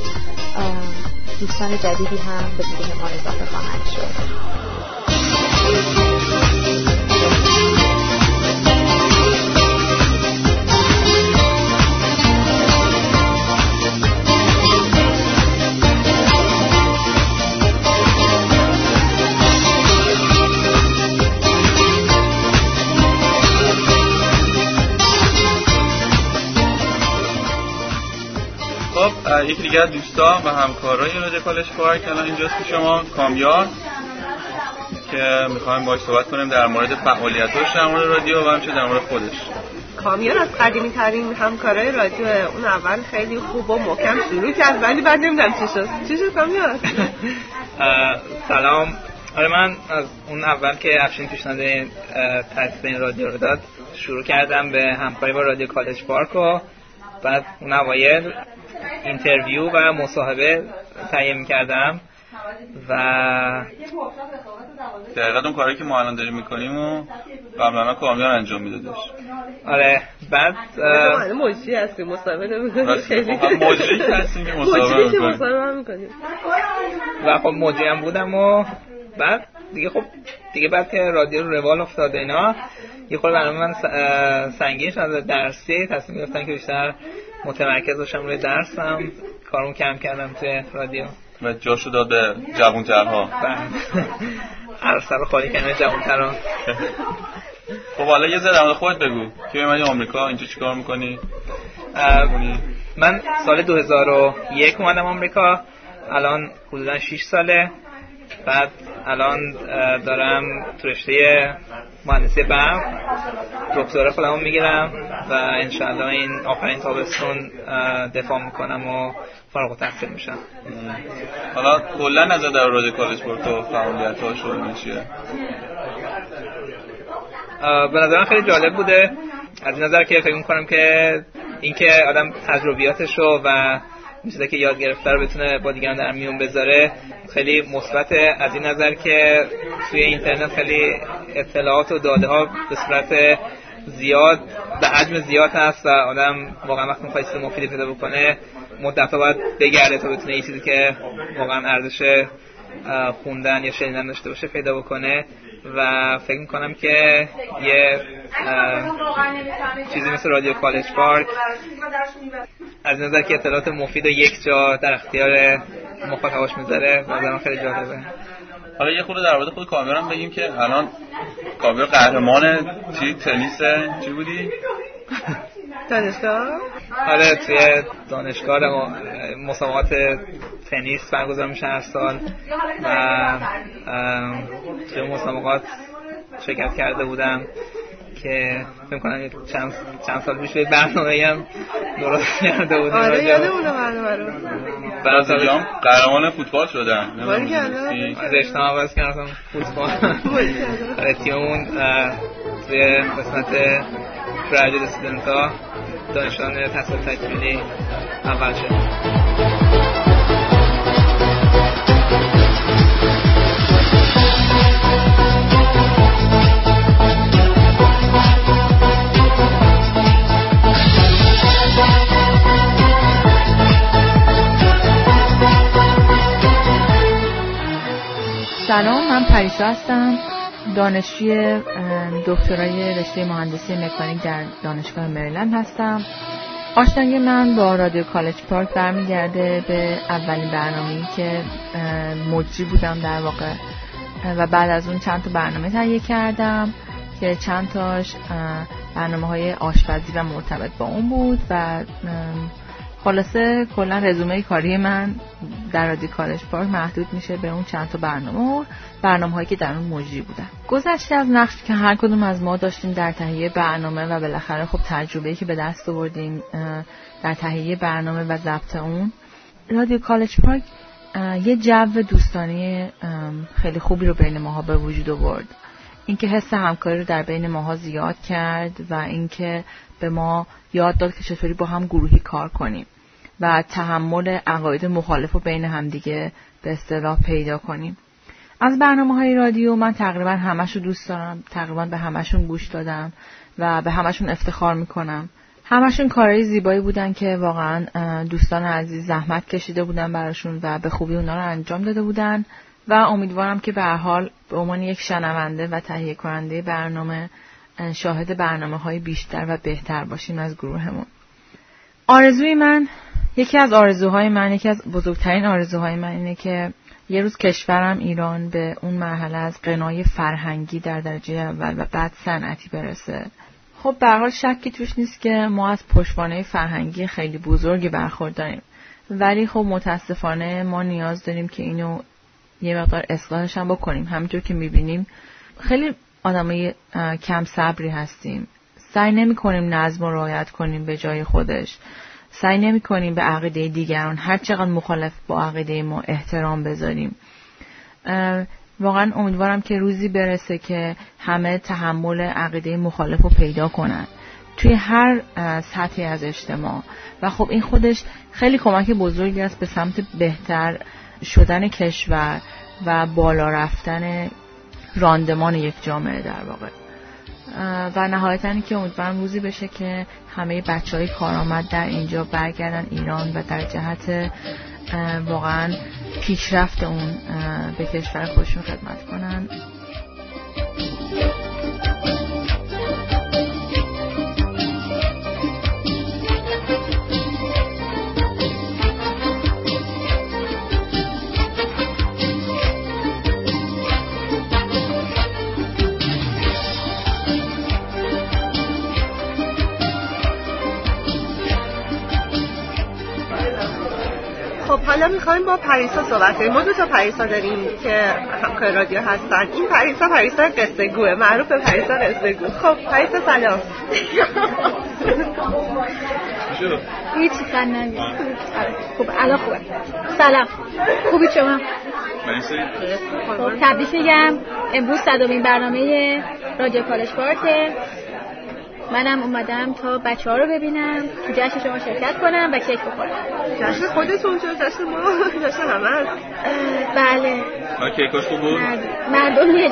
دوستان جدیدی هم به گروه ما اضافه خواهند شد. یکی دیگه از دوستان و همکارای رادیو کالج پارک الان اینجاست که شما کامیار که میخوایم باهاش صحبت کنیم در مورد فعالیتاش در مورد رادیو و همچنین در مورد خودش. کامیار از قدیمی ترین همکارای رادیو، اون اول خیلی خوب و محکم شروع کرد ولی بعد نمیدونم چی شد کامیار. سلام. آره من از اون اول که افشین پیشنهاد تأسیس این رادیو رو داد شروع کردم به همکاری با رادیو کالج پارک و بعد اون اوایل اینترویو و مصاحبه تهیه می‌کردم و دقیقاً اون کاری که ما الان داریم می‌کنیم و قبلا کامیار انجام میدادش. آره بعد مجری هستیم مصاحبه نمی‌کنیم. خیلی مجری هستیم که مصاحبه می‌کنیم. و خب مجری هم بودم و بعد دیگه بعد که رادیو رو روال افتاد اینا یه خورده برای من سنگین شد، درسی تصمیم گرفتم که بیشتر متمرکز باشم روی درسم، کارمو کم کردم توی رادیو و جاشو داد به جوان‌ترها. عرصه رو خالی کردن جوان‌ترها. خب حالا یه ذره در مورد خودت بگو. کی اومدی آمریکا، اینجا چیکار می‌کنی؟ من سال 2001 اومدم آمریکا، الان حدودا 6 ساله. بعد الان دارم تو رشته مهندسی برق دکترا خودمو میگیرم و انشالله این آخرین تابستون دفاع میکنم و فارغ التحصیل میشم. حالا کلا نظر در رادیو کالج پارک و فعالیت‌ها شروع چیه؟ به نظرم خیلی جالب بوده، از این نظر که فکر میکنم که اینکه آدم تجربیاتشو و چیزی که یاد گرفته رو بتونه با دیگران در میون بذاره خیلی مثبته، از این نظر که توی اینترنت خیلی اطلاعات و داده ها به صورت زیاد به حجم زیاد هست و آدم واقعا وقتی میخواد چیز مفیدی پیدا بکنه مدت‌ها باید بگرده تا بتونه این چیزی که واقعا ارزش خوندن یا شنیدن داشته باشه پیدا بکنه. و فکر میکنم که یه چیزی مثل رادیو کالج پارک از نظر که اطلاعات مفید و یک جا در اختیار مخاطباش میذاره و خیلی جالبه. حالا یه خورده در مورد خود کامیار هم بگیم که الان کامیار قهرمان تنیس چی بودی؟ دانشگاه؟ آره توی دانشگاه مسابقات تنیس برگزار میشه هر سال و توی مسابقات شرکت کرده بودم که فکر کنم چند سال پیش برنامه‌ای هم درست کرده بودم. آره یادمونه برنامه رو. بعد از هم قهرمان فوتبال شدن. رشته عوض کردم فوتبال. تیممون توی قسمت گریجویت استودنت‌ها دانشجویان تحصیل تکمیلی اول شد. سلام، من پریسا هستم، دانشجوی دکترای رشته مهندسی مکانیک در دانشگاه مریلند هستم. آشنایی من با رادیو کالج پارک برمیگرده به اولین برنامه‌ای که مجری بودم در واقع و بعد از اون چند تا برنامه تهیه کردم که چند تاش برنامه‌های آشپزی و مرتبط با اون بود و خلاصه کلا رزومه کاری من در رادیو کالج پارک محدود میشه به اون چند تا برنامه‌هایی که در اون مجری بودن. گذشته از نقشی که هر کدوم از ما داشتیم در تهیه برنامه و بالاخره خب تجربه‌ای که به دست آوردیم در تهیه برنامه و ضبط اون، رادیو کالج پارک یه جو دوستانه خیلی خوبی رو بین ماها به وجود آورد. اینکه حس همکاری رو در بین ماها زیاد کرد و اینکه به ما یاد داد که چطوری با هم گروهی کار کنیم و تحمل عقاید مخالف رو بین همدیگه به اصطلاح پیدا کنیم. از برنامه‌های رادیو من تقریبا همش رو دوست دارم، تقریبا به همشون گوش دادم و به همشون افتخار میکنم. همشون کارهای زیبایی بودن که واقعا دوستان عزیز زحمت کشیده بودن براشون و به خوبی اونا رو انجام داده بودن و امیدوارم که به هر حال به عنوان یک شنونده و تهیه کننده برنامه شاهد برنامه‌های بیشتر و بهتر باشیم از گروهمون. یکی از بزرگترین آرزوهای من اینه که یه روز کشورم ایران به اون مرحله از غنای فرهنگی در درجه اول و بعد صنعتی برسه. خب به هر حال شکی توش نیست که ما از پشتوانه فرهنگی خیلی بزرگی برخورداریم، ولی خب متاسفانه ما نیاز داریم که اینو یه مقدار اصلاحش هم بکنیم. همونطور که می‌بینیم خیلی آدمای کم صبری هستیم، سعی نمی‌کنیم نظم رو رعایت کنیم به جای خودش، سعی نمی‌کنیم به عقیده دیگران هر چقدر مخالف با عقیده ما احترام بذاریم. واقعا امیدوارم که روزی برسه که همه تحمل عقیده مخالف رو پیدا کنن توی هر سطحی از اجتماع و خب این خودش خیلی کمک بزرگی است به سمت بهتر شدن کشور و بالا رفتن راندمان یک جامعه در واقع. و نهایتاً که امیدوارم روزی بشه که همه بچهای کارآمد در اینجا برگردن ایران و در جهت واقعاً پیشرفت اون به کشور خودشون خدمت کنن. خب حالا میخوایم با پریسا صحبت کنیم. ما 2 پریسا داریم که همکار رادیو هستن. این پریسا قصه گوه، معروف به پریسا قصه گو. خب پریسا سلام. هیچ خن نمیاد. خب الان خوبه. سلام. خوبی شما؟ خب تبریک میگم. امروز 100مین برنامه رادیو کالج پارک. منم اومدم تا بچه‌ها رو ببینم، تو جشن شما شرکت کنم و کیک بخورم. جشن خودتون چه جشن ما؟ جشن همه هست. بله. کیکاش خوب بود؟ مردمیه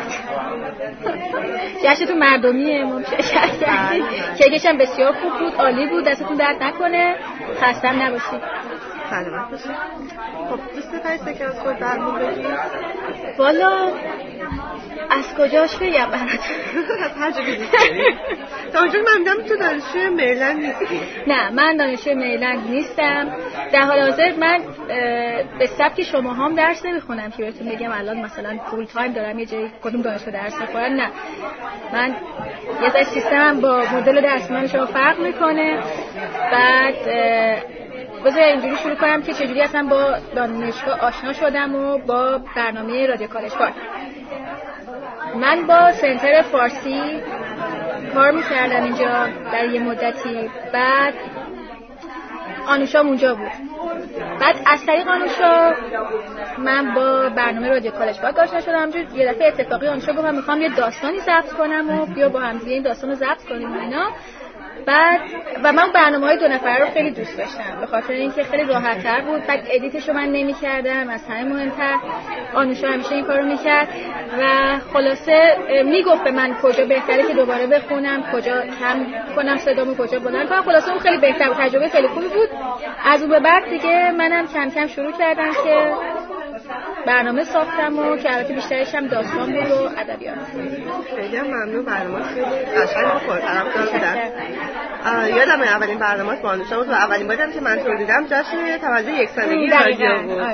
جشن تو مردمیه، ما شرکت کردیم. کیکش هم بسیار خوب بود، عالی بود، دستتون درد نکنه، خستم نباشید. سلامت باشید. خب دوست پریسا که از خود برمون بگید؟ والا از کجاش بگم برات؟ از هر جا که دوست دارید. تا اونجا من میدم تو دانشجوی مریلند نیستی؟ نه من دانشجوی مریلند نیستم. در حال حاضر من به سبک شما هم درس نمیخونم که بهتون بگم الان مثلا فول تایم دارم یه جایی کدوم دانشگاه درس میخونم. نه من یه ذره سیستمم با مدل درس من شما فرق میکنه. بعد بذار اینجوری شروع کنم که چجوری اصلا با دانشگاه آشنا شدم و با برنامه رادیو کالج پارک. من با سنتر فارسی کار میکردم اینجا در یه مدتی. بعد آنوشام اونجا بود. بعد از طریق آنوشا من با برنامه رادیو کالج پارک آشنا شدم. یه دفعه اتفاقی آنوشا گفت من میخوام یه داستانی ضبط کنم و بیا با هم دیگه این داستانو ضبط کنیم و اینا. بعد و من برنامه‌های 2 نفره رو خیلی دوست داشتم به خاطر اینکه خیلی راحت‌تر بود. بعد ادیتش رو من نمی‌کردم، از همه مهمتر آنوشا همیشه این کارو می‌کرد و خلاصه میگفت به من کجا بهتره که دوباره بخونم، کجا کم کنم صدامو، کجا بلند کنم. خلاصه اون خیلی بهتر بود، تجربه خیلی خوبی بود. از اون به بعد دیگه منم کم کم شروع کردم که برنامه ساختم و که البته بیشترش هم داستان بود و ادبیات. خیلی ممنون. برنامه خیلی قشنگ و پرطرفدار بودن. یادم اولین برنامه با آنوشا بود و اولین بارم که من تو دیدم جشن تولد 1 سالگی رادیو بود.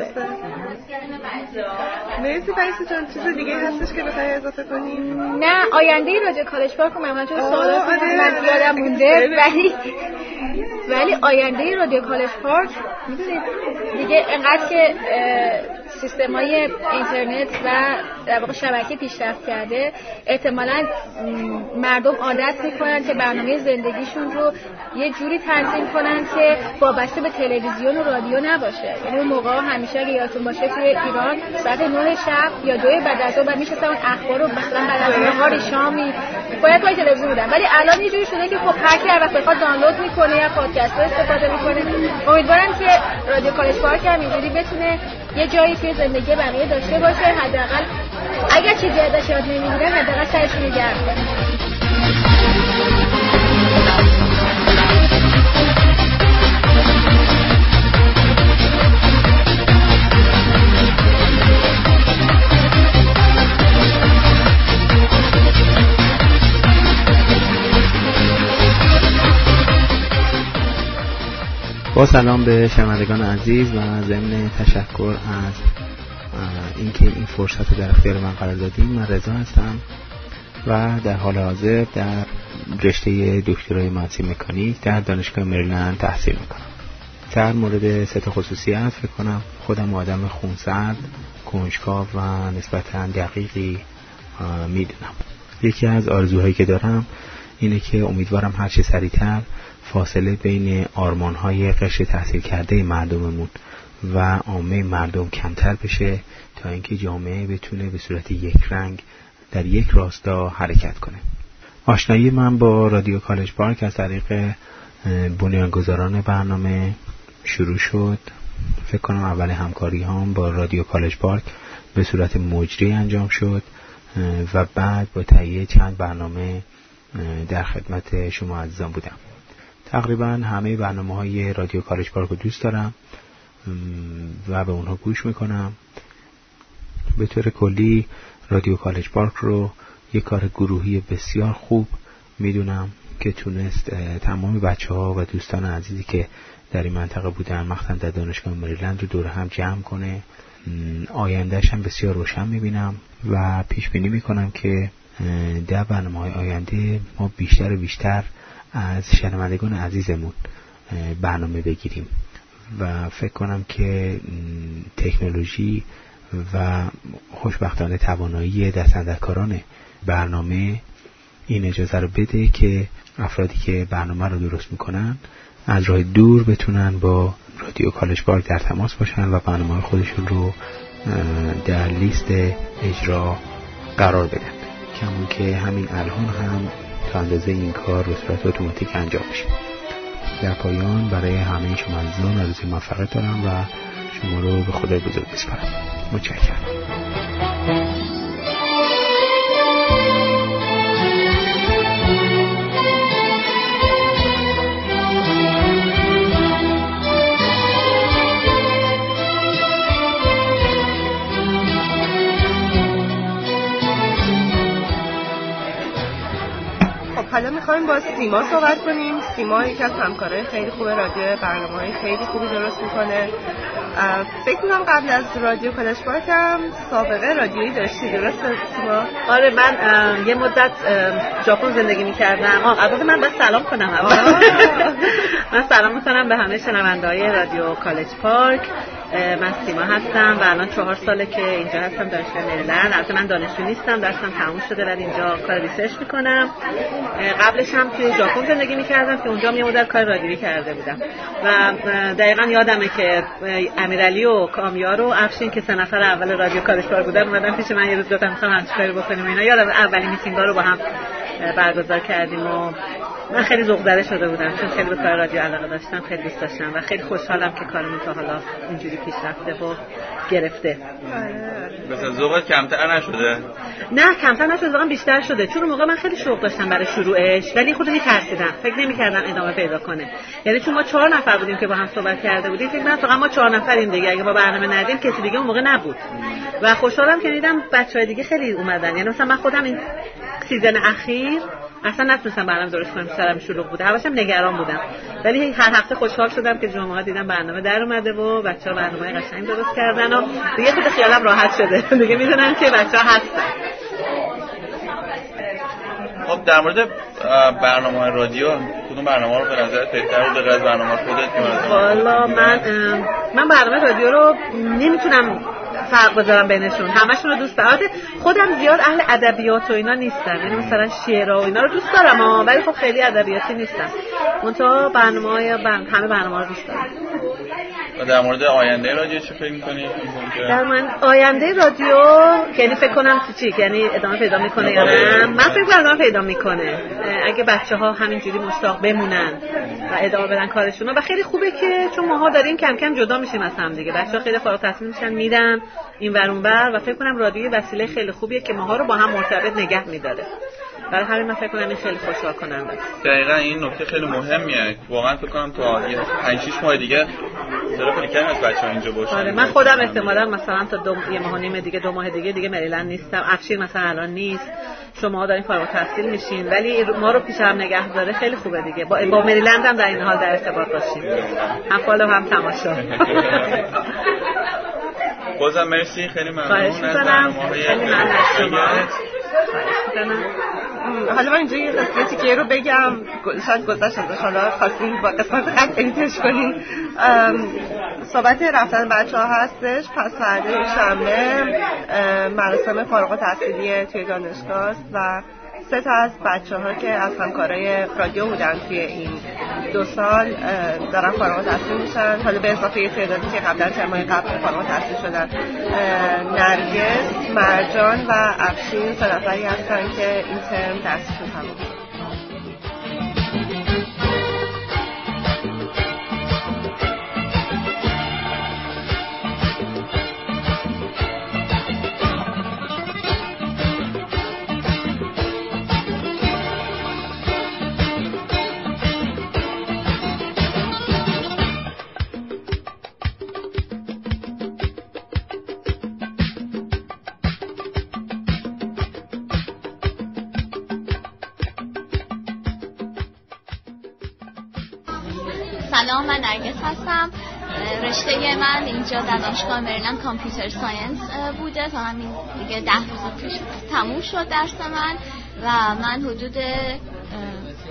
مرسی پریسا جان. چیز دیگه هستش که بخوای اضافه کنی؟ نه آینده رادیو کالج پارک من چون سوالات من یادم مونده ولی آینده رادیو کالج پارک میدونید دیگه انقدر که سیستم‌های اینترنت و در واقع شبکه پیشرفت کرده احتمالاً مردم عادت میکنن که برنامه زندگیشون رو یه جوری تنظیم کنن که وابسته به تلویزیون و رادیو نباشه. یعنی اون موقع همیشه اگه یادتون باشه توی ایران ساعت 9 شب یا 2 بعد از ظهر میشستن اون اخبار رو مثلا بعد از نهار شامی باید پای تلویزیون بودن. ولی الان یه جوری شده که خب هر کی هر وقت بخواد دانلود میکنه یا پادکست استفاده میکنه. امیدوارم که رادیو کالج پارک هم اینجوری بتونه یه جایی توی زندگی بقیه داشته باشه. حداقل اگر چیزی ازش یاد نمیگیرن حداقل سرشون رو گرم کنن. با سلام به شنوندگان عزیز و ضمن تشکر از اینکه این فرصت رو در اختیار من قرار دادیم. من رضا هستم و در حال حاضر در رشته دکترای مهندسی مکانیک در دانشگاه مریلند تحصیل میکنم. در مورد 3 خصوصیت فکر کنم خودم آدم خونسرد، کنجکاو و نسبتاً دقیقی میدونم. یکی از آرزوهایی که دارم اینه که امیدوارم هر چه سریعتر فاصله بین آرمان‌های قشر تحصیل کرده مردممون و عامه مردم کمتر بشه تا اینکه جامعه بتونه به صورت یک رنگ در یک راستا حرکت کنه. آشنایی من با رادیو کالج پارک از طریق بنیانگذاران برنامه شروع شد. فکر کنم اول همکاری هم با رادیو کالج پارک به صورت مجری انجام شد و بعد با تهیه چند برنامه در خدمت شما عزیزان بودم. تقریبا همه برنامه‌های رادیو کالج پارک رو دوست دارم و به اونها گوش میکنم. به طور کلی رادیو کالج پارک رو یک کار گروهی بسیار خوب میدونم که تونست تمام بچه‌ها و دوستان عزیزی که در این منطقه بودن مخصوصا در دانشگاه مریلند رو دور هم جمع کنه. آیندهش هم بسیار روشن میبینم و پیش بینی میکنم که در برنامه‌های آینده ما بیشتر و بیشتر از شنوندگان عزیزمون برنامه بگیریم و فکر کنم که تکنولوژی و خوشبختانه توانایی دست‌اندرکاران برنامه این اجازه رو بده که افرادی که برنامه رو درست میکنن از راه دور بتونن با رادیو کالج پارک در تماس باشن و برنامه خودشون رو در لیست اجرا قرار بدن، کمون که همین الان هم تا اندازه این کار به صورت اتوماتیک انجام میشه. در پایان برای همه شما عزیزان آرزوی موفقیت دارم و شما رو به خدای بزرگ میسپارم. متشکرم. حالا میخوایم با سیما صحبت کنیم. سیما یکی از همکارای خیلی خوب رادیو، برنامه‌های خیلی خوبی درست میکنه. فکر کنم قبل از رادیو کالج پارک هم سابقه رادیویی داشتی، درسته سیما؟ آره، من یه مدت ژاپن زندگی میکردم. البته من باید سلام کنم. من سلام میکنم به همه شنونده‌های رادیو کالج پارک. من سیما هستم و الان 4 ساله که اینجا هستم، دانشگاه مریلند. البته من دانشجو نیستم، درسم تموم شده ولی اینجا کار ریسرچ میکنم. قبلش هم توی ژاپن زندگی میکردم که اونجا یه مدت کار رادیویی کرده بودم و دقیقاً یادمه که امیرعلی و کامیار و افشین که 3 نفر اول رادیو کالج پارک بودن اومدن پیش من یه روز گفتم می‌خوام همین کاری بکنیم. اینا یادم اولین میتینگ‌ها رو با هم برگزار کردیم و من خیلی ذوق‌زده شده بودم چون خیلی به کار رادیو علاقه داشتم، خیلی دوست داشتم و خیلی خوشحالم که کارمون تا حالا اینجوری پیش رفته و گرفته. مثلا ذوقت کمتر نشده؟ نه کمتر نشده، واقعا بیشتر شده، چون اون موقع من خیلی شوق داشتم برای شروعش ولی خودم می‌ترسیدم، فکر نمی‌کردم ادامه پیدا کنه. یعنی چون ما 4 نفر بودیم که با هم صحبت کرده بودیم، فکر کنم فقط ما 4 نفریم دیگه، اگه با برنامه ندیم کسی دیگه اون موقع نبود. و خوشحالم که دیدم بچه‌های دیگه خیلی اومدن. یعنی مثلا من خودم این سیزن اخیر اصلا نتونستم برنامه درست کنم، سرم شلوغ بود، همشم نگران بودم، ولی هر هفته خوشحال شدم که جمعه دیدم برنامه در اومده و بچه‌ها برنامه قشنگ درست کردن و دیگه خود خیالم راحت شده دیگه میدونم که بچه‌ها هستن. خب در مورد برنامه رادیو کدوم برنامه رو به نظرت بهتر بود از برنامه خودت؟ والا من برنامه رادیو رو نمیتونم فرق بذارم بینشون، همشون رو دوست دارم. خودم زیاد اهل ادبیات و اینا نیستم، یعنی مثلا شعر و اینا رو دوست دارم ولی خب خیلی ادبیاتی نیستم. منتها همه برنامه رو دوست دارم. و در مورد آینده رادیو چه فکر می‌کنی؟ در من آینده رادیو یعنی فکر کنم چی؟ یعنی ادامه پیدا میکنه یا نه؟ من فکر کنم ادامه پیدا میکنه اگه بچه‌ها همینجوری مشتاق بمونن و ادامه بدن کارشون. و خیلی خوبه که چون ماها داریم کم کم جدا میشیم از هم دیگه، بچه‌ها خیلی فارغ التحصیل میشن میرن این ور اون ور و فکر کنم رادیو وسیله خیلی خوبیه که ماها رو با هم مرتبط نگه می‌داره. برای همین من فکر کنم این خیلی خوشحال کننده است. دقیقاً این نکته خیلی مهمیه. واقعا فکر کنم تا 5-6 ماه دیگه خیلی کم از بچه‌ها اینجا باشن. آره من خودم احتمالاً مثلا تا 2 ماه و نیم دیگه 2 ماه دیگه مریلند نیستم. افشین مثلا الان نیست. شما دارین فارغ التحصیل میشین ولی ما رو پیش هم نگه داره، خیلی خوبه دیگه. با مریلند هم در این حال در ارتباط باشیم. هم فالو هم تماشا. بازم مرسی، خیلی ممنون از برنامه‌های حالا من اینجا یه قسمتی که رو بگم شاید گذشت ازش، حالا خواستیم با قسمت قبل ادیتش کنیم. صحبت رفتن بچه‌ها هستش، پس فردا شنبه مراسم فارغ التحصیلی توی دانشگاه است و 3 تا از بچه‌ها که از همکارای رادیو بودن توی این 2 سال دارن فارغ التحصیل میشن، حالا به اضافه یه تعدادی که قبلا ترمای قبل فارغ التحصیل شدن. نرگس، مرجان و افشین 3 نفری هستن که این ترم درسشون تموم شد. سلام، من نرگس هستم. رشته من اینجا در دانشگاه مریلند کامپیوتر ساینس بوده تا همین دیگه 10 روز پیش تموم شد درس من و من حدود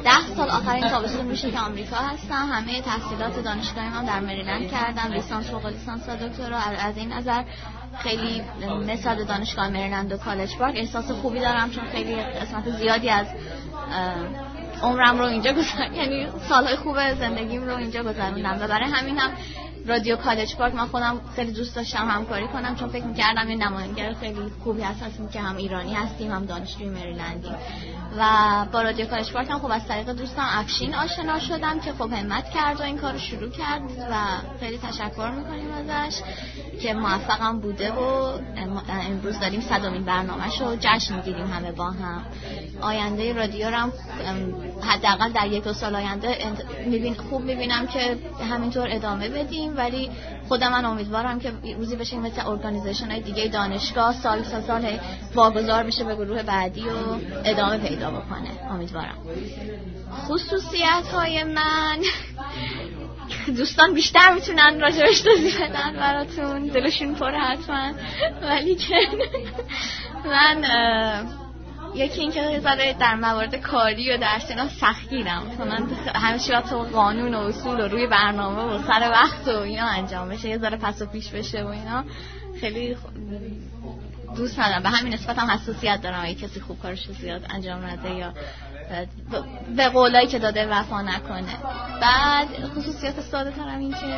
10 سال آخرین تابستون میشه که آمریکا هستم. همه تحصیلات دانشگاهی هم در مریلند کردم، لیسانس، فوق لیسانس و دکترا. از این نظر خیلی مثل دانشگاه مریلند و کالج پارک احساس خوبی دارم، چون خیلی قسمت زیادی از عمرم رو اینجا گذروندم، یعنی سالهای خوب زندگیم رو اینجا گذروندم و برای همین هم رادیو کالج پارک من خودم خیلی دوست داشتم همکاری کنم، چون فکر می‌کردم یه نماینده خیلی خوبی هستیم که هم ایرانی هستیم هم دانشجوی مریلندیم. و با رادیو کالج پارک هم خب از طریق دوستم افشین آشنا شدم که خب همت کرد و این کارو شروع کرد و خیلی تشکر می‌کنیم ازش که موفقم بوده و امروز داریم 100مین برنامه‌شو جشن می‌گیریم همه با هم. آینده رادیو رو هم حداقل در 1-2 سال آینده خوب می‌بینم که همینطور ادامه بدیم، ولی خودم من امیدوارم که روزی بشه مثل ارگانیزیشن‌های دیگه دانشگاه سال واگذار بشه به گروه بعدی و ادامه پیدا بکنه. امیدوارم. خصوصیت‌های من دوستان بیشتر میتونن راجعش توضیح بدن براتون، دلشون پره حتما، ولی که من یکی این که زده در موارد کاری و درسی اینا سختگیرم، من همیشه باید تو قانون و اصول و روی برنامه و سر وقت و اینا انجام بشه، یه ذره پس و پیش بشه و اینا خیلی دوست ندارم. به همین نسبت هم حساسیت دارم اگه کسی خوب کارش زیاد انجام نده یا به قولایی که داده وفا نکنه. بعد خصوصیت ساده ترم این که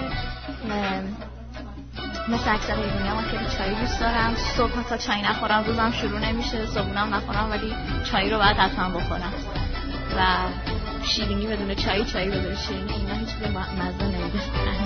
مثل اکثر ایرانی‌ها من خیلی چای دوست دارم. صبح تا چای نخورم روزم شروع نمیشه، صبحونم نخورم ولی چای رو باید حتما بخورم و شیرینی بدون چای بدون شیرینی اینا هیچ به مزه نمیده.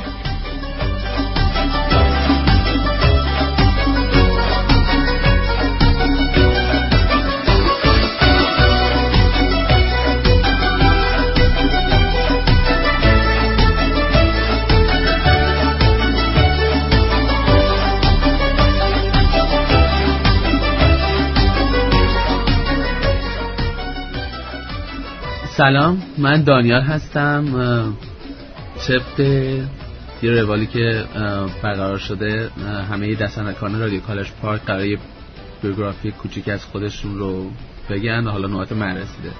سلام، من دانیال هستم. طبق یه روالی که برقرار شده همه دستندرکاران رادیو کالج پارک قراره بیوگرافی کوچیک از خودشون رو بگن و حالا نوبت من رسیده.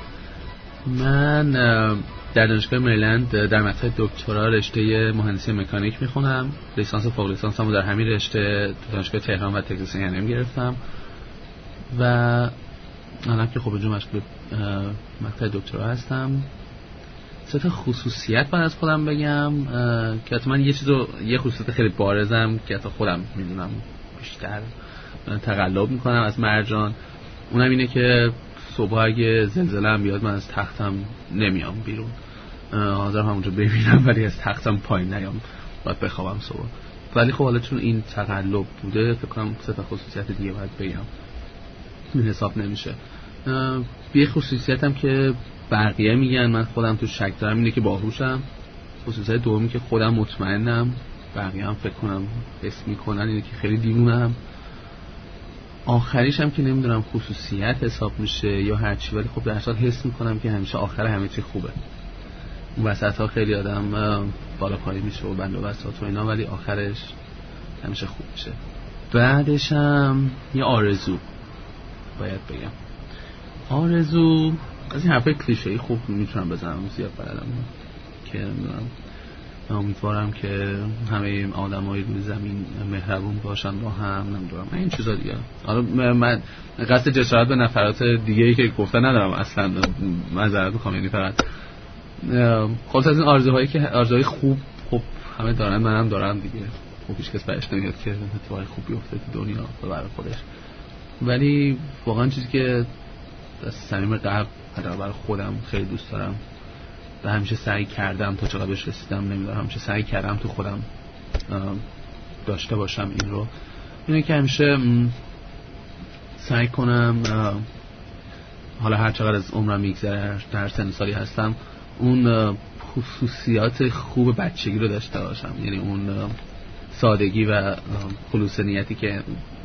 من در دانشگاه مریلند در مقطع دکترا رشته مهندسی مکانیک میخونم. لیسانس و فوق لیسانس هم در همین رشته دانشگاه تهران و تگزاس A&M گرفتم و الان که خب جو مشغول مقطع دکترا هستم. سه تا خصوصیت من از خودم بگم که حتی من یه خصوصیت خیلی بارزم که حتی خودم میدونم بیشتر تقلب میکنم از مرجان، اونم اینه که صبح اگه زلزله هم بیاد من از تختم نمیام بیرون، حاضر همونجا ببینم ولی از تختم پایین نیام، باید بخوابم صبح. ولی خب حالا چون این تقلب بوده فکر کنم سه تا خصوصیت دیگه باید بگم، این حساب نمیشه. یه خصوصیتم که بقیه میگن من خودم تو شک دارم اینه که باهوشم. خصوصیت دومی که خودم مطمئنم، بقیه هم فکر کنم حس میکنن اینه که خیلی دیوونم. آخریش هم که نمیدونم خصوصیت حساب میشه یا هرچی، ولی خب در اصل حس میکنم که همیشه آخر همه چی خوبه. وسط ها خیلی آدم بالا پایی میشه و بند و بساط و اینا، ولی آخرش همیشه خوب میشه. بعدش هم یه آرزو باید بگم. آرزو از این حرفای کلیشه‌ای خوب میتونم بزنم، زیاد بلدم که امیدوارم که همه آدمای روی زمین مهربون باشن با هم، نمیدونم این چیزا دیگه. حالا من قصد جسارت به نفرات دیگه‌ای که گفتن ندارم اصلا، معذرت میخوام، یعنی فقط خلاص از این آرزوهایی که آرزوهای خوب خب همه دارن، منم دارم دیگه. خب هیچ کس برش نمیاد که اتفاقی خوب بیفته تو دنیا برای خودش، ولی واقعا چیزی که از صمیم قلب برای خودم خیلی دوست دارم و همیشه سعی کردم تا چقدر بهش رسیدم نمیدونم، همیشه سعی کردم تو خودم داشته باشم این رو، اینه که همیشه سعی کنم حالا هر چقدر از عمرم میگذره، در سن سالی هستم، اون خصوصیات خوب بچگی رو داشته باشم، یعنی اون سادگی و خلوص نیتی که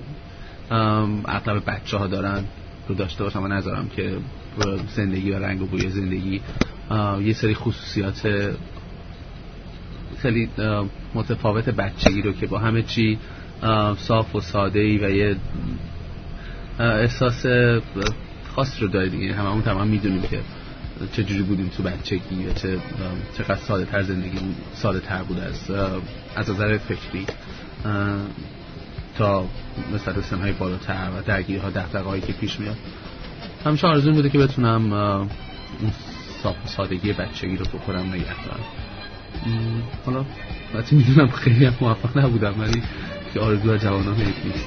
اغلب بچه‌ها دارن رو داشته باشم و نذارم که زندگی و رنگ و بوی زندگی یه سری خصوصیات خیلی متفاوت بچگی رو که با همه چی صاف و ساده‌ای و یه احساس خاص رو داره دیگه، هممون تمام میدونیم که چجوری بودیم تو بچگی یا چقدر ساده تر زندگی ساده تر بود از نظر فکری تا مثلا سنهای بالاتر و درگیری ها دغدغه هایی که پیش میاد. همیشه آرزوم بوده که بتونم اون سادگی بچگی رو بخورم نگه دارم. حالا البته میدونم خیلی هم موفق نبودم، ولی که آرزو جوانان حیف نیست.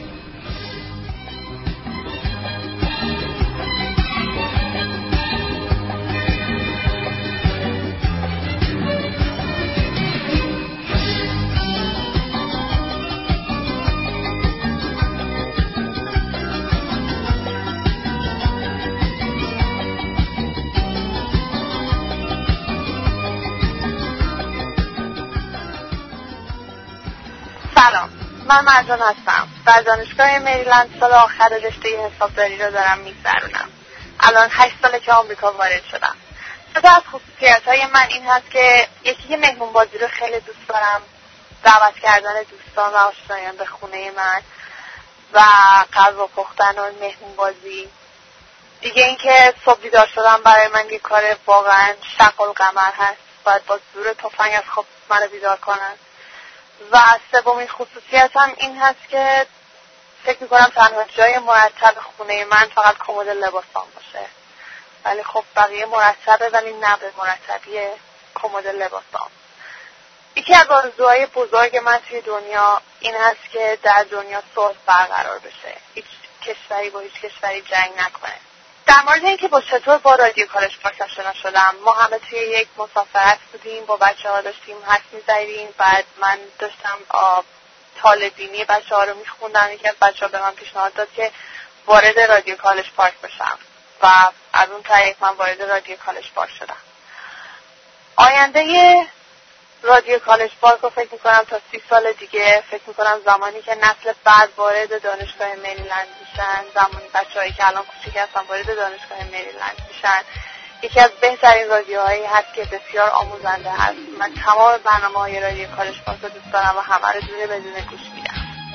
من مرجان هستم. در دانشگاه مریلند سال آخر رشته حسابداری رو دارم میگذرونم. الان 8 ساله که آمریکا وارد شدم. یکی از خصوصیت‌های من این هست که یکی مهمون بازی رو خیلی دوست دارم، دعوت کردن دوستان و آشنایان به خونه من و غذا پختن و مهمون بازی. دیگه اینکه صبح بیدار شدم برای من یه کار واقعا شق القمر هست، باید با زور تفنگ از خواب منو بیدار کنن. و سومین خصوصیتم این هست که فکر میکنم تنها جای مرتب خونه من فقط کمد لباسام باشه، ولی خب بقیه مرتبه، ولی نه به مرتبی کمد لباسام. یکی از آرزوهای بزرگ من توی دنیا این هست که در دنیا صلح برقرار بشه، هیچ کشوری با هیچ کشوری جنگ نکنه. در مورد اینکه چطور با رادیو کالج پارک آشنا شدم، ما همه توی یک مسافرت بودیم، با بچه‌ها داشتیم حرف می‌زدیم. بعد من داشتم طالبینی بچه‌ها رو می‌خوندم. یکی از بچه‌ها به من پیشنهاد داد که وارد رادیو کالج پارک بشم و از اون طریق من وارد رادیو کالج پارک شدم. آینده رادیو کالج پارک رو فکر می‌کنم تا 30 سال دیگه، فکر می‌کنم زمانی که نسل بعد وارد دانشگاه مریلند میشن، زمانی بچه‌هایی که الان کوچیک هستن وارد دانشگاه مریلند میشن، یکی از بهترین رادیوهایی هست که بسیار آموزنده هست. من تمام برنامه‌های رادیو کالج پارک رو دوست دارم و همه رو دونه بدون گوش میدم.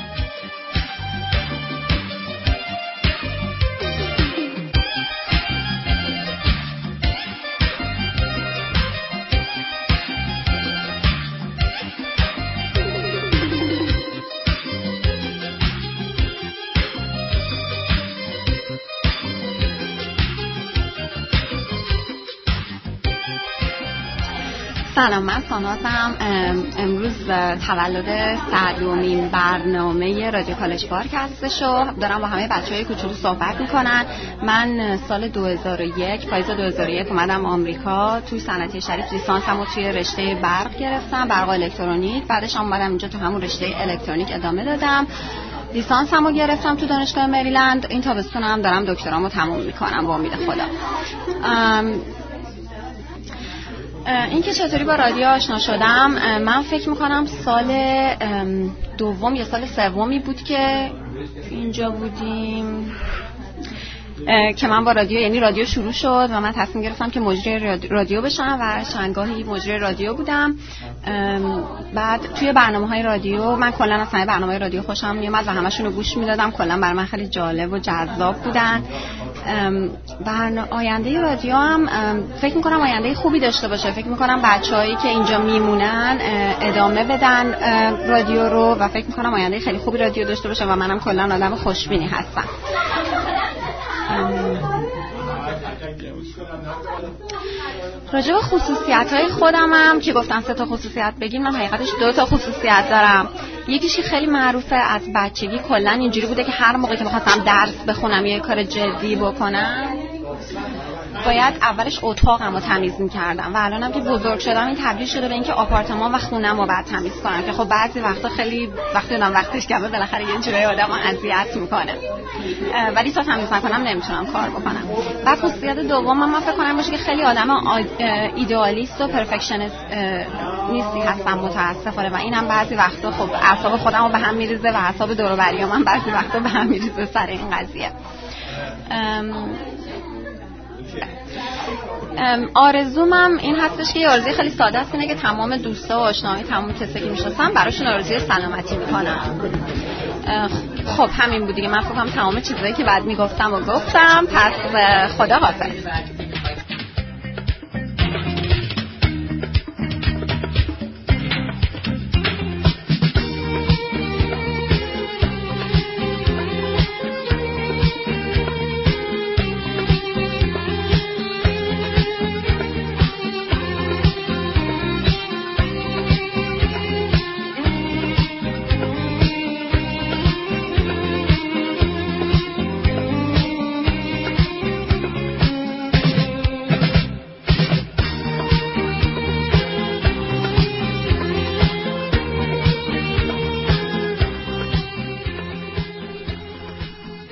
سلام، من سانازم. امروز تولد 100مین برنامه رادیو کالج پارک هستش و دارم با همه بچه‌های کوچولو صحبت میکنن. من سال 2001 پاییز 2001 اومدم آمریکا، توی صنعتی شریف لیسانسمو توی رشته برق گرفتم، برق الکترونیک. بعدش اومدم اینجا تو همون رشته الکترونیک ادامه دادم. لیسانسمو گرفتم تو دانشگاه مریلند. این تابستونم دارم دکترامو تموم میکنم با امید خدا. این که چطوری با رادیو آشنا شدم، من فکر میکنم سال دوم یا سال سومی بود که اینجا بودیم که من با رادیو، یعنی رادیو شروع شد و من تصمیم گرفتم که مجری رادیو بشم و چندگاهی مجری رادیو بودم. بعد توی برنامه‌های رادیو من کلا از همه برنامه‌های رادیو خوشم میومد و همشون رو گوش میدادم. کلا برای من خیلی جالب و جذاب بودن. آینده رادیو هم فکر میکنم آینده خوبی داشته باشه. فکر میکنم بچه‌هایی که اینجا میمونن ادامه بدن رادیو رو و فکر میکنم آینده خیلی خوبی رادیو داشته باشه و منم کلا آدم خوشبینی هستم. راجع به خصوصیت‌های خودم هم که گفتم 3 تا خصوصیت بگیم، من حقیقتش 2 تا خصوصیت دارم. یکیش خیلی معروفه از بچگی، کلا اینجوری بوده که هر موقع که می‌خواستم درس بخونم یا کار جدی بکنم باید اولش اتاقمو تمیز می‌کردم و الانم که بزرگ شدم این تبدیل شده به اینکه آپارتمان و خونه‌مو بعد تمیز کنم که خب بعضی وقتا خیلی وقتی آدم وقتش کمه بالاخره یه جوری آدمو اذیت می‌کنه، ولی تا تمیز نکنم نمیتونم کار بکنم. بعد خصوصیت دومم من فکر کنم باشه که خیلی آدم ایدئالیست و پرفکشنیست نیستی هستم متأسفانه و اینم بعضی وقتا خب اعصاب خودمو به هم میریزه و اعصاب دور و بریام بعضی وقتا به هم میریزه سر این قضیه. آرزومم این هستش که یه آرزوی خیلی ساده است، اینه که تمام دوستا و آشناهای تمام کسایی که میشناسم براشون آرزوی سلامتی میکنم. خب همین بود دیگه. من فکر کنم تمام چیزایی که بعد میگفتم و گفتم. پس خدا حافظ.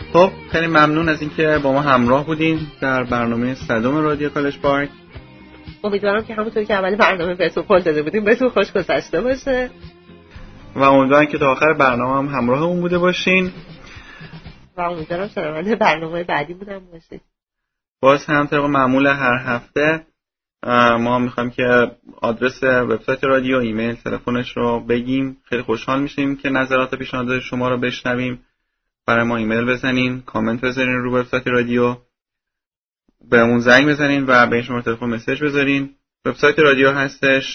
خب خیلی ممنون از اینکه با ما همراه بودین در برنامه 100 رادیو کالج پارک. امیدوارم که همونطور که اول برنامه بهتون قول داده بودیم بهتون خوش گذشته باشه و امیدوارم که تا آخر برنامه هم همراهمون بوده باشین و امیدوارم شنونده برنامه بعدی بودم باشین. باز هم طبق معمول هر هفته ما میخوایم که آدرس وبسایت رادیو، ایمیل، تلفنش رو بگیم. خیلی خوشحال میشیم که نظرات و پیشنهادات شما رو بشنویم. برای ما ایمیل بزنین، کامنت بذارین رو وبسایت رادیو، بهمون زنگ بزنین و به این شماره تلفن مسیج بذارین. وبسایت رادیو هستش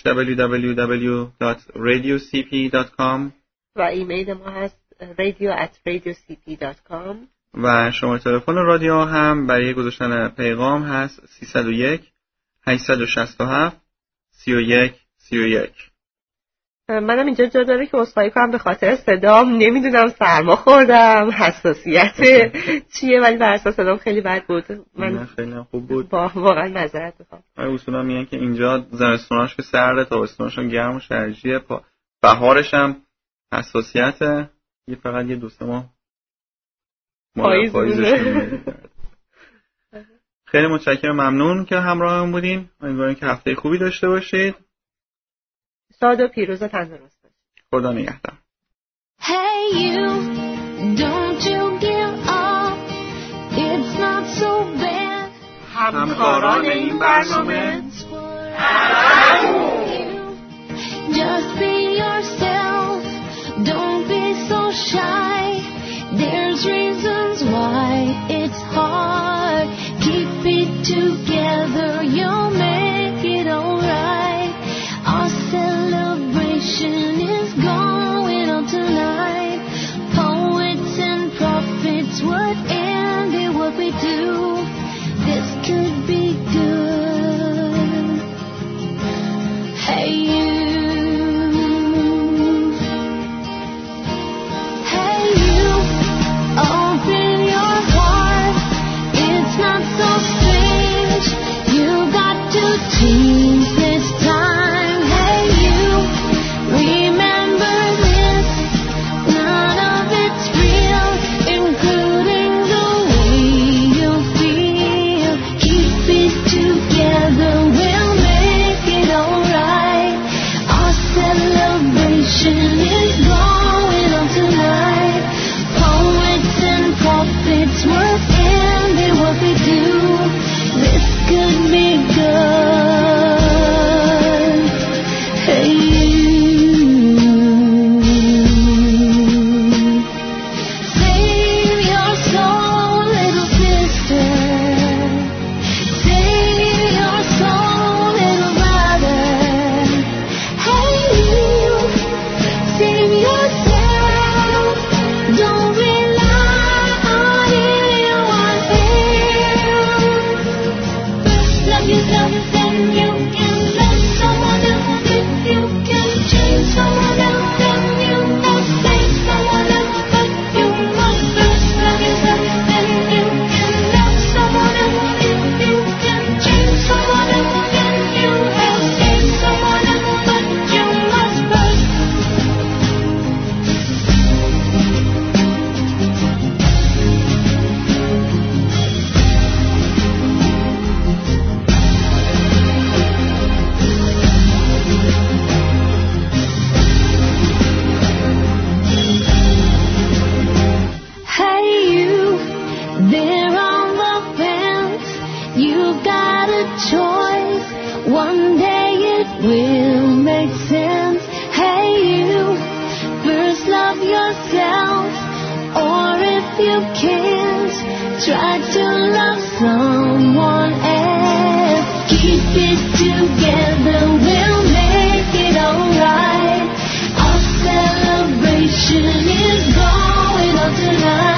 www.radiocp.com و ایمیل ما هست radio@radiocp.com و شماره تلفن رادیو هم برای گذاشتن پیغام هست 301 867 31 31. منم اینجا جا داره که عذرخواهی کنم به خاطر صدام. نمیدونم سرما خوردم، حساسیت چیه، ولی بر اساس صدام خیلی بد بود. من خیلی خوب بود. واقعا معذرت میخوام. اصولا میگن که اینجا زمستوناش که سرده، تابستوناش گرم و شرجیه، بهارش هم حساسیته. یه فقط یه 2-3 ماه پاییزش. خیلی متشکرم، ممنون که همراهمون بودین. امیدوارم که هفته خوبی داشته باشید. شاد و پیروز و تندرست باشید. خدا نگهدار. Hey you, don't you give up. It's not so bad. همکاران این برنامه Just be yourself. Don't be so shy. There's reasons why it's hard. Keep it together, you'll make it alright. Our celebration is going on tonight. Poets and prophets would envy what we do. This could be good. Hey you. Hey you. Open your heart. It's not so strange. You got to choose this time. Hey you. Remember this. None of it's real, including the way you feel. Keep it together. We'll make it alright. Our celebration is going on tonight. Poets and prophets would envy what we do. This could be good. Hey you. Save your soul, little sister. Save your soul, little brother. Hey you. Save yourself. Don't rely on anyone else. Love yourself, then you can love someone else. If you can change someone else, then you must save someone else. But you must first love yourself, then you can love someone else. If you can change someone else, then you help save someone else. But you must first. Hey you, there on the fence. You've got a choice. One day it will make sense. Hey you, first love yourself. Or if you can't, try to love someone else. Keep it together, we'll make it alright. Our celebration is going on tonight.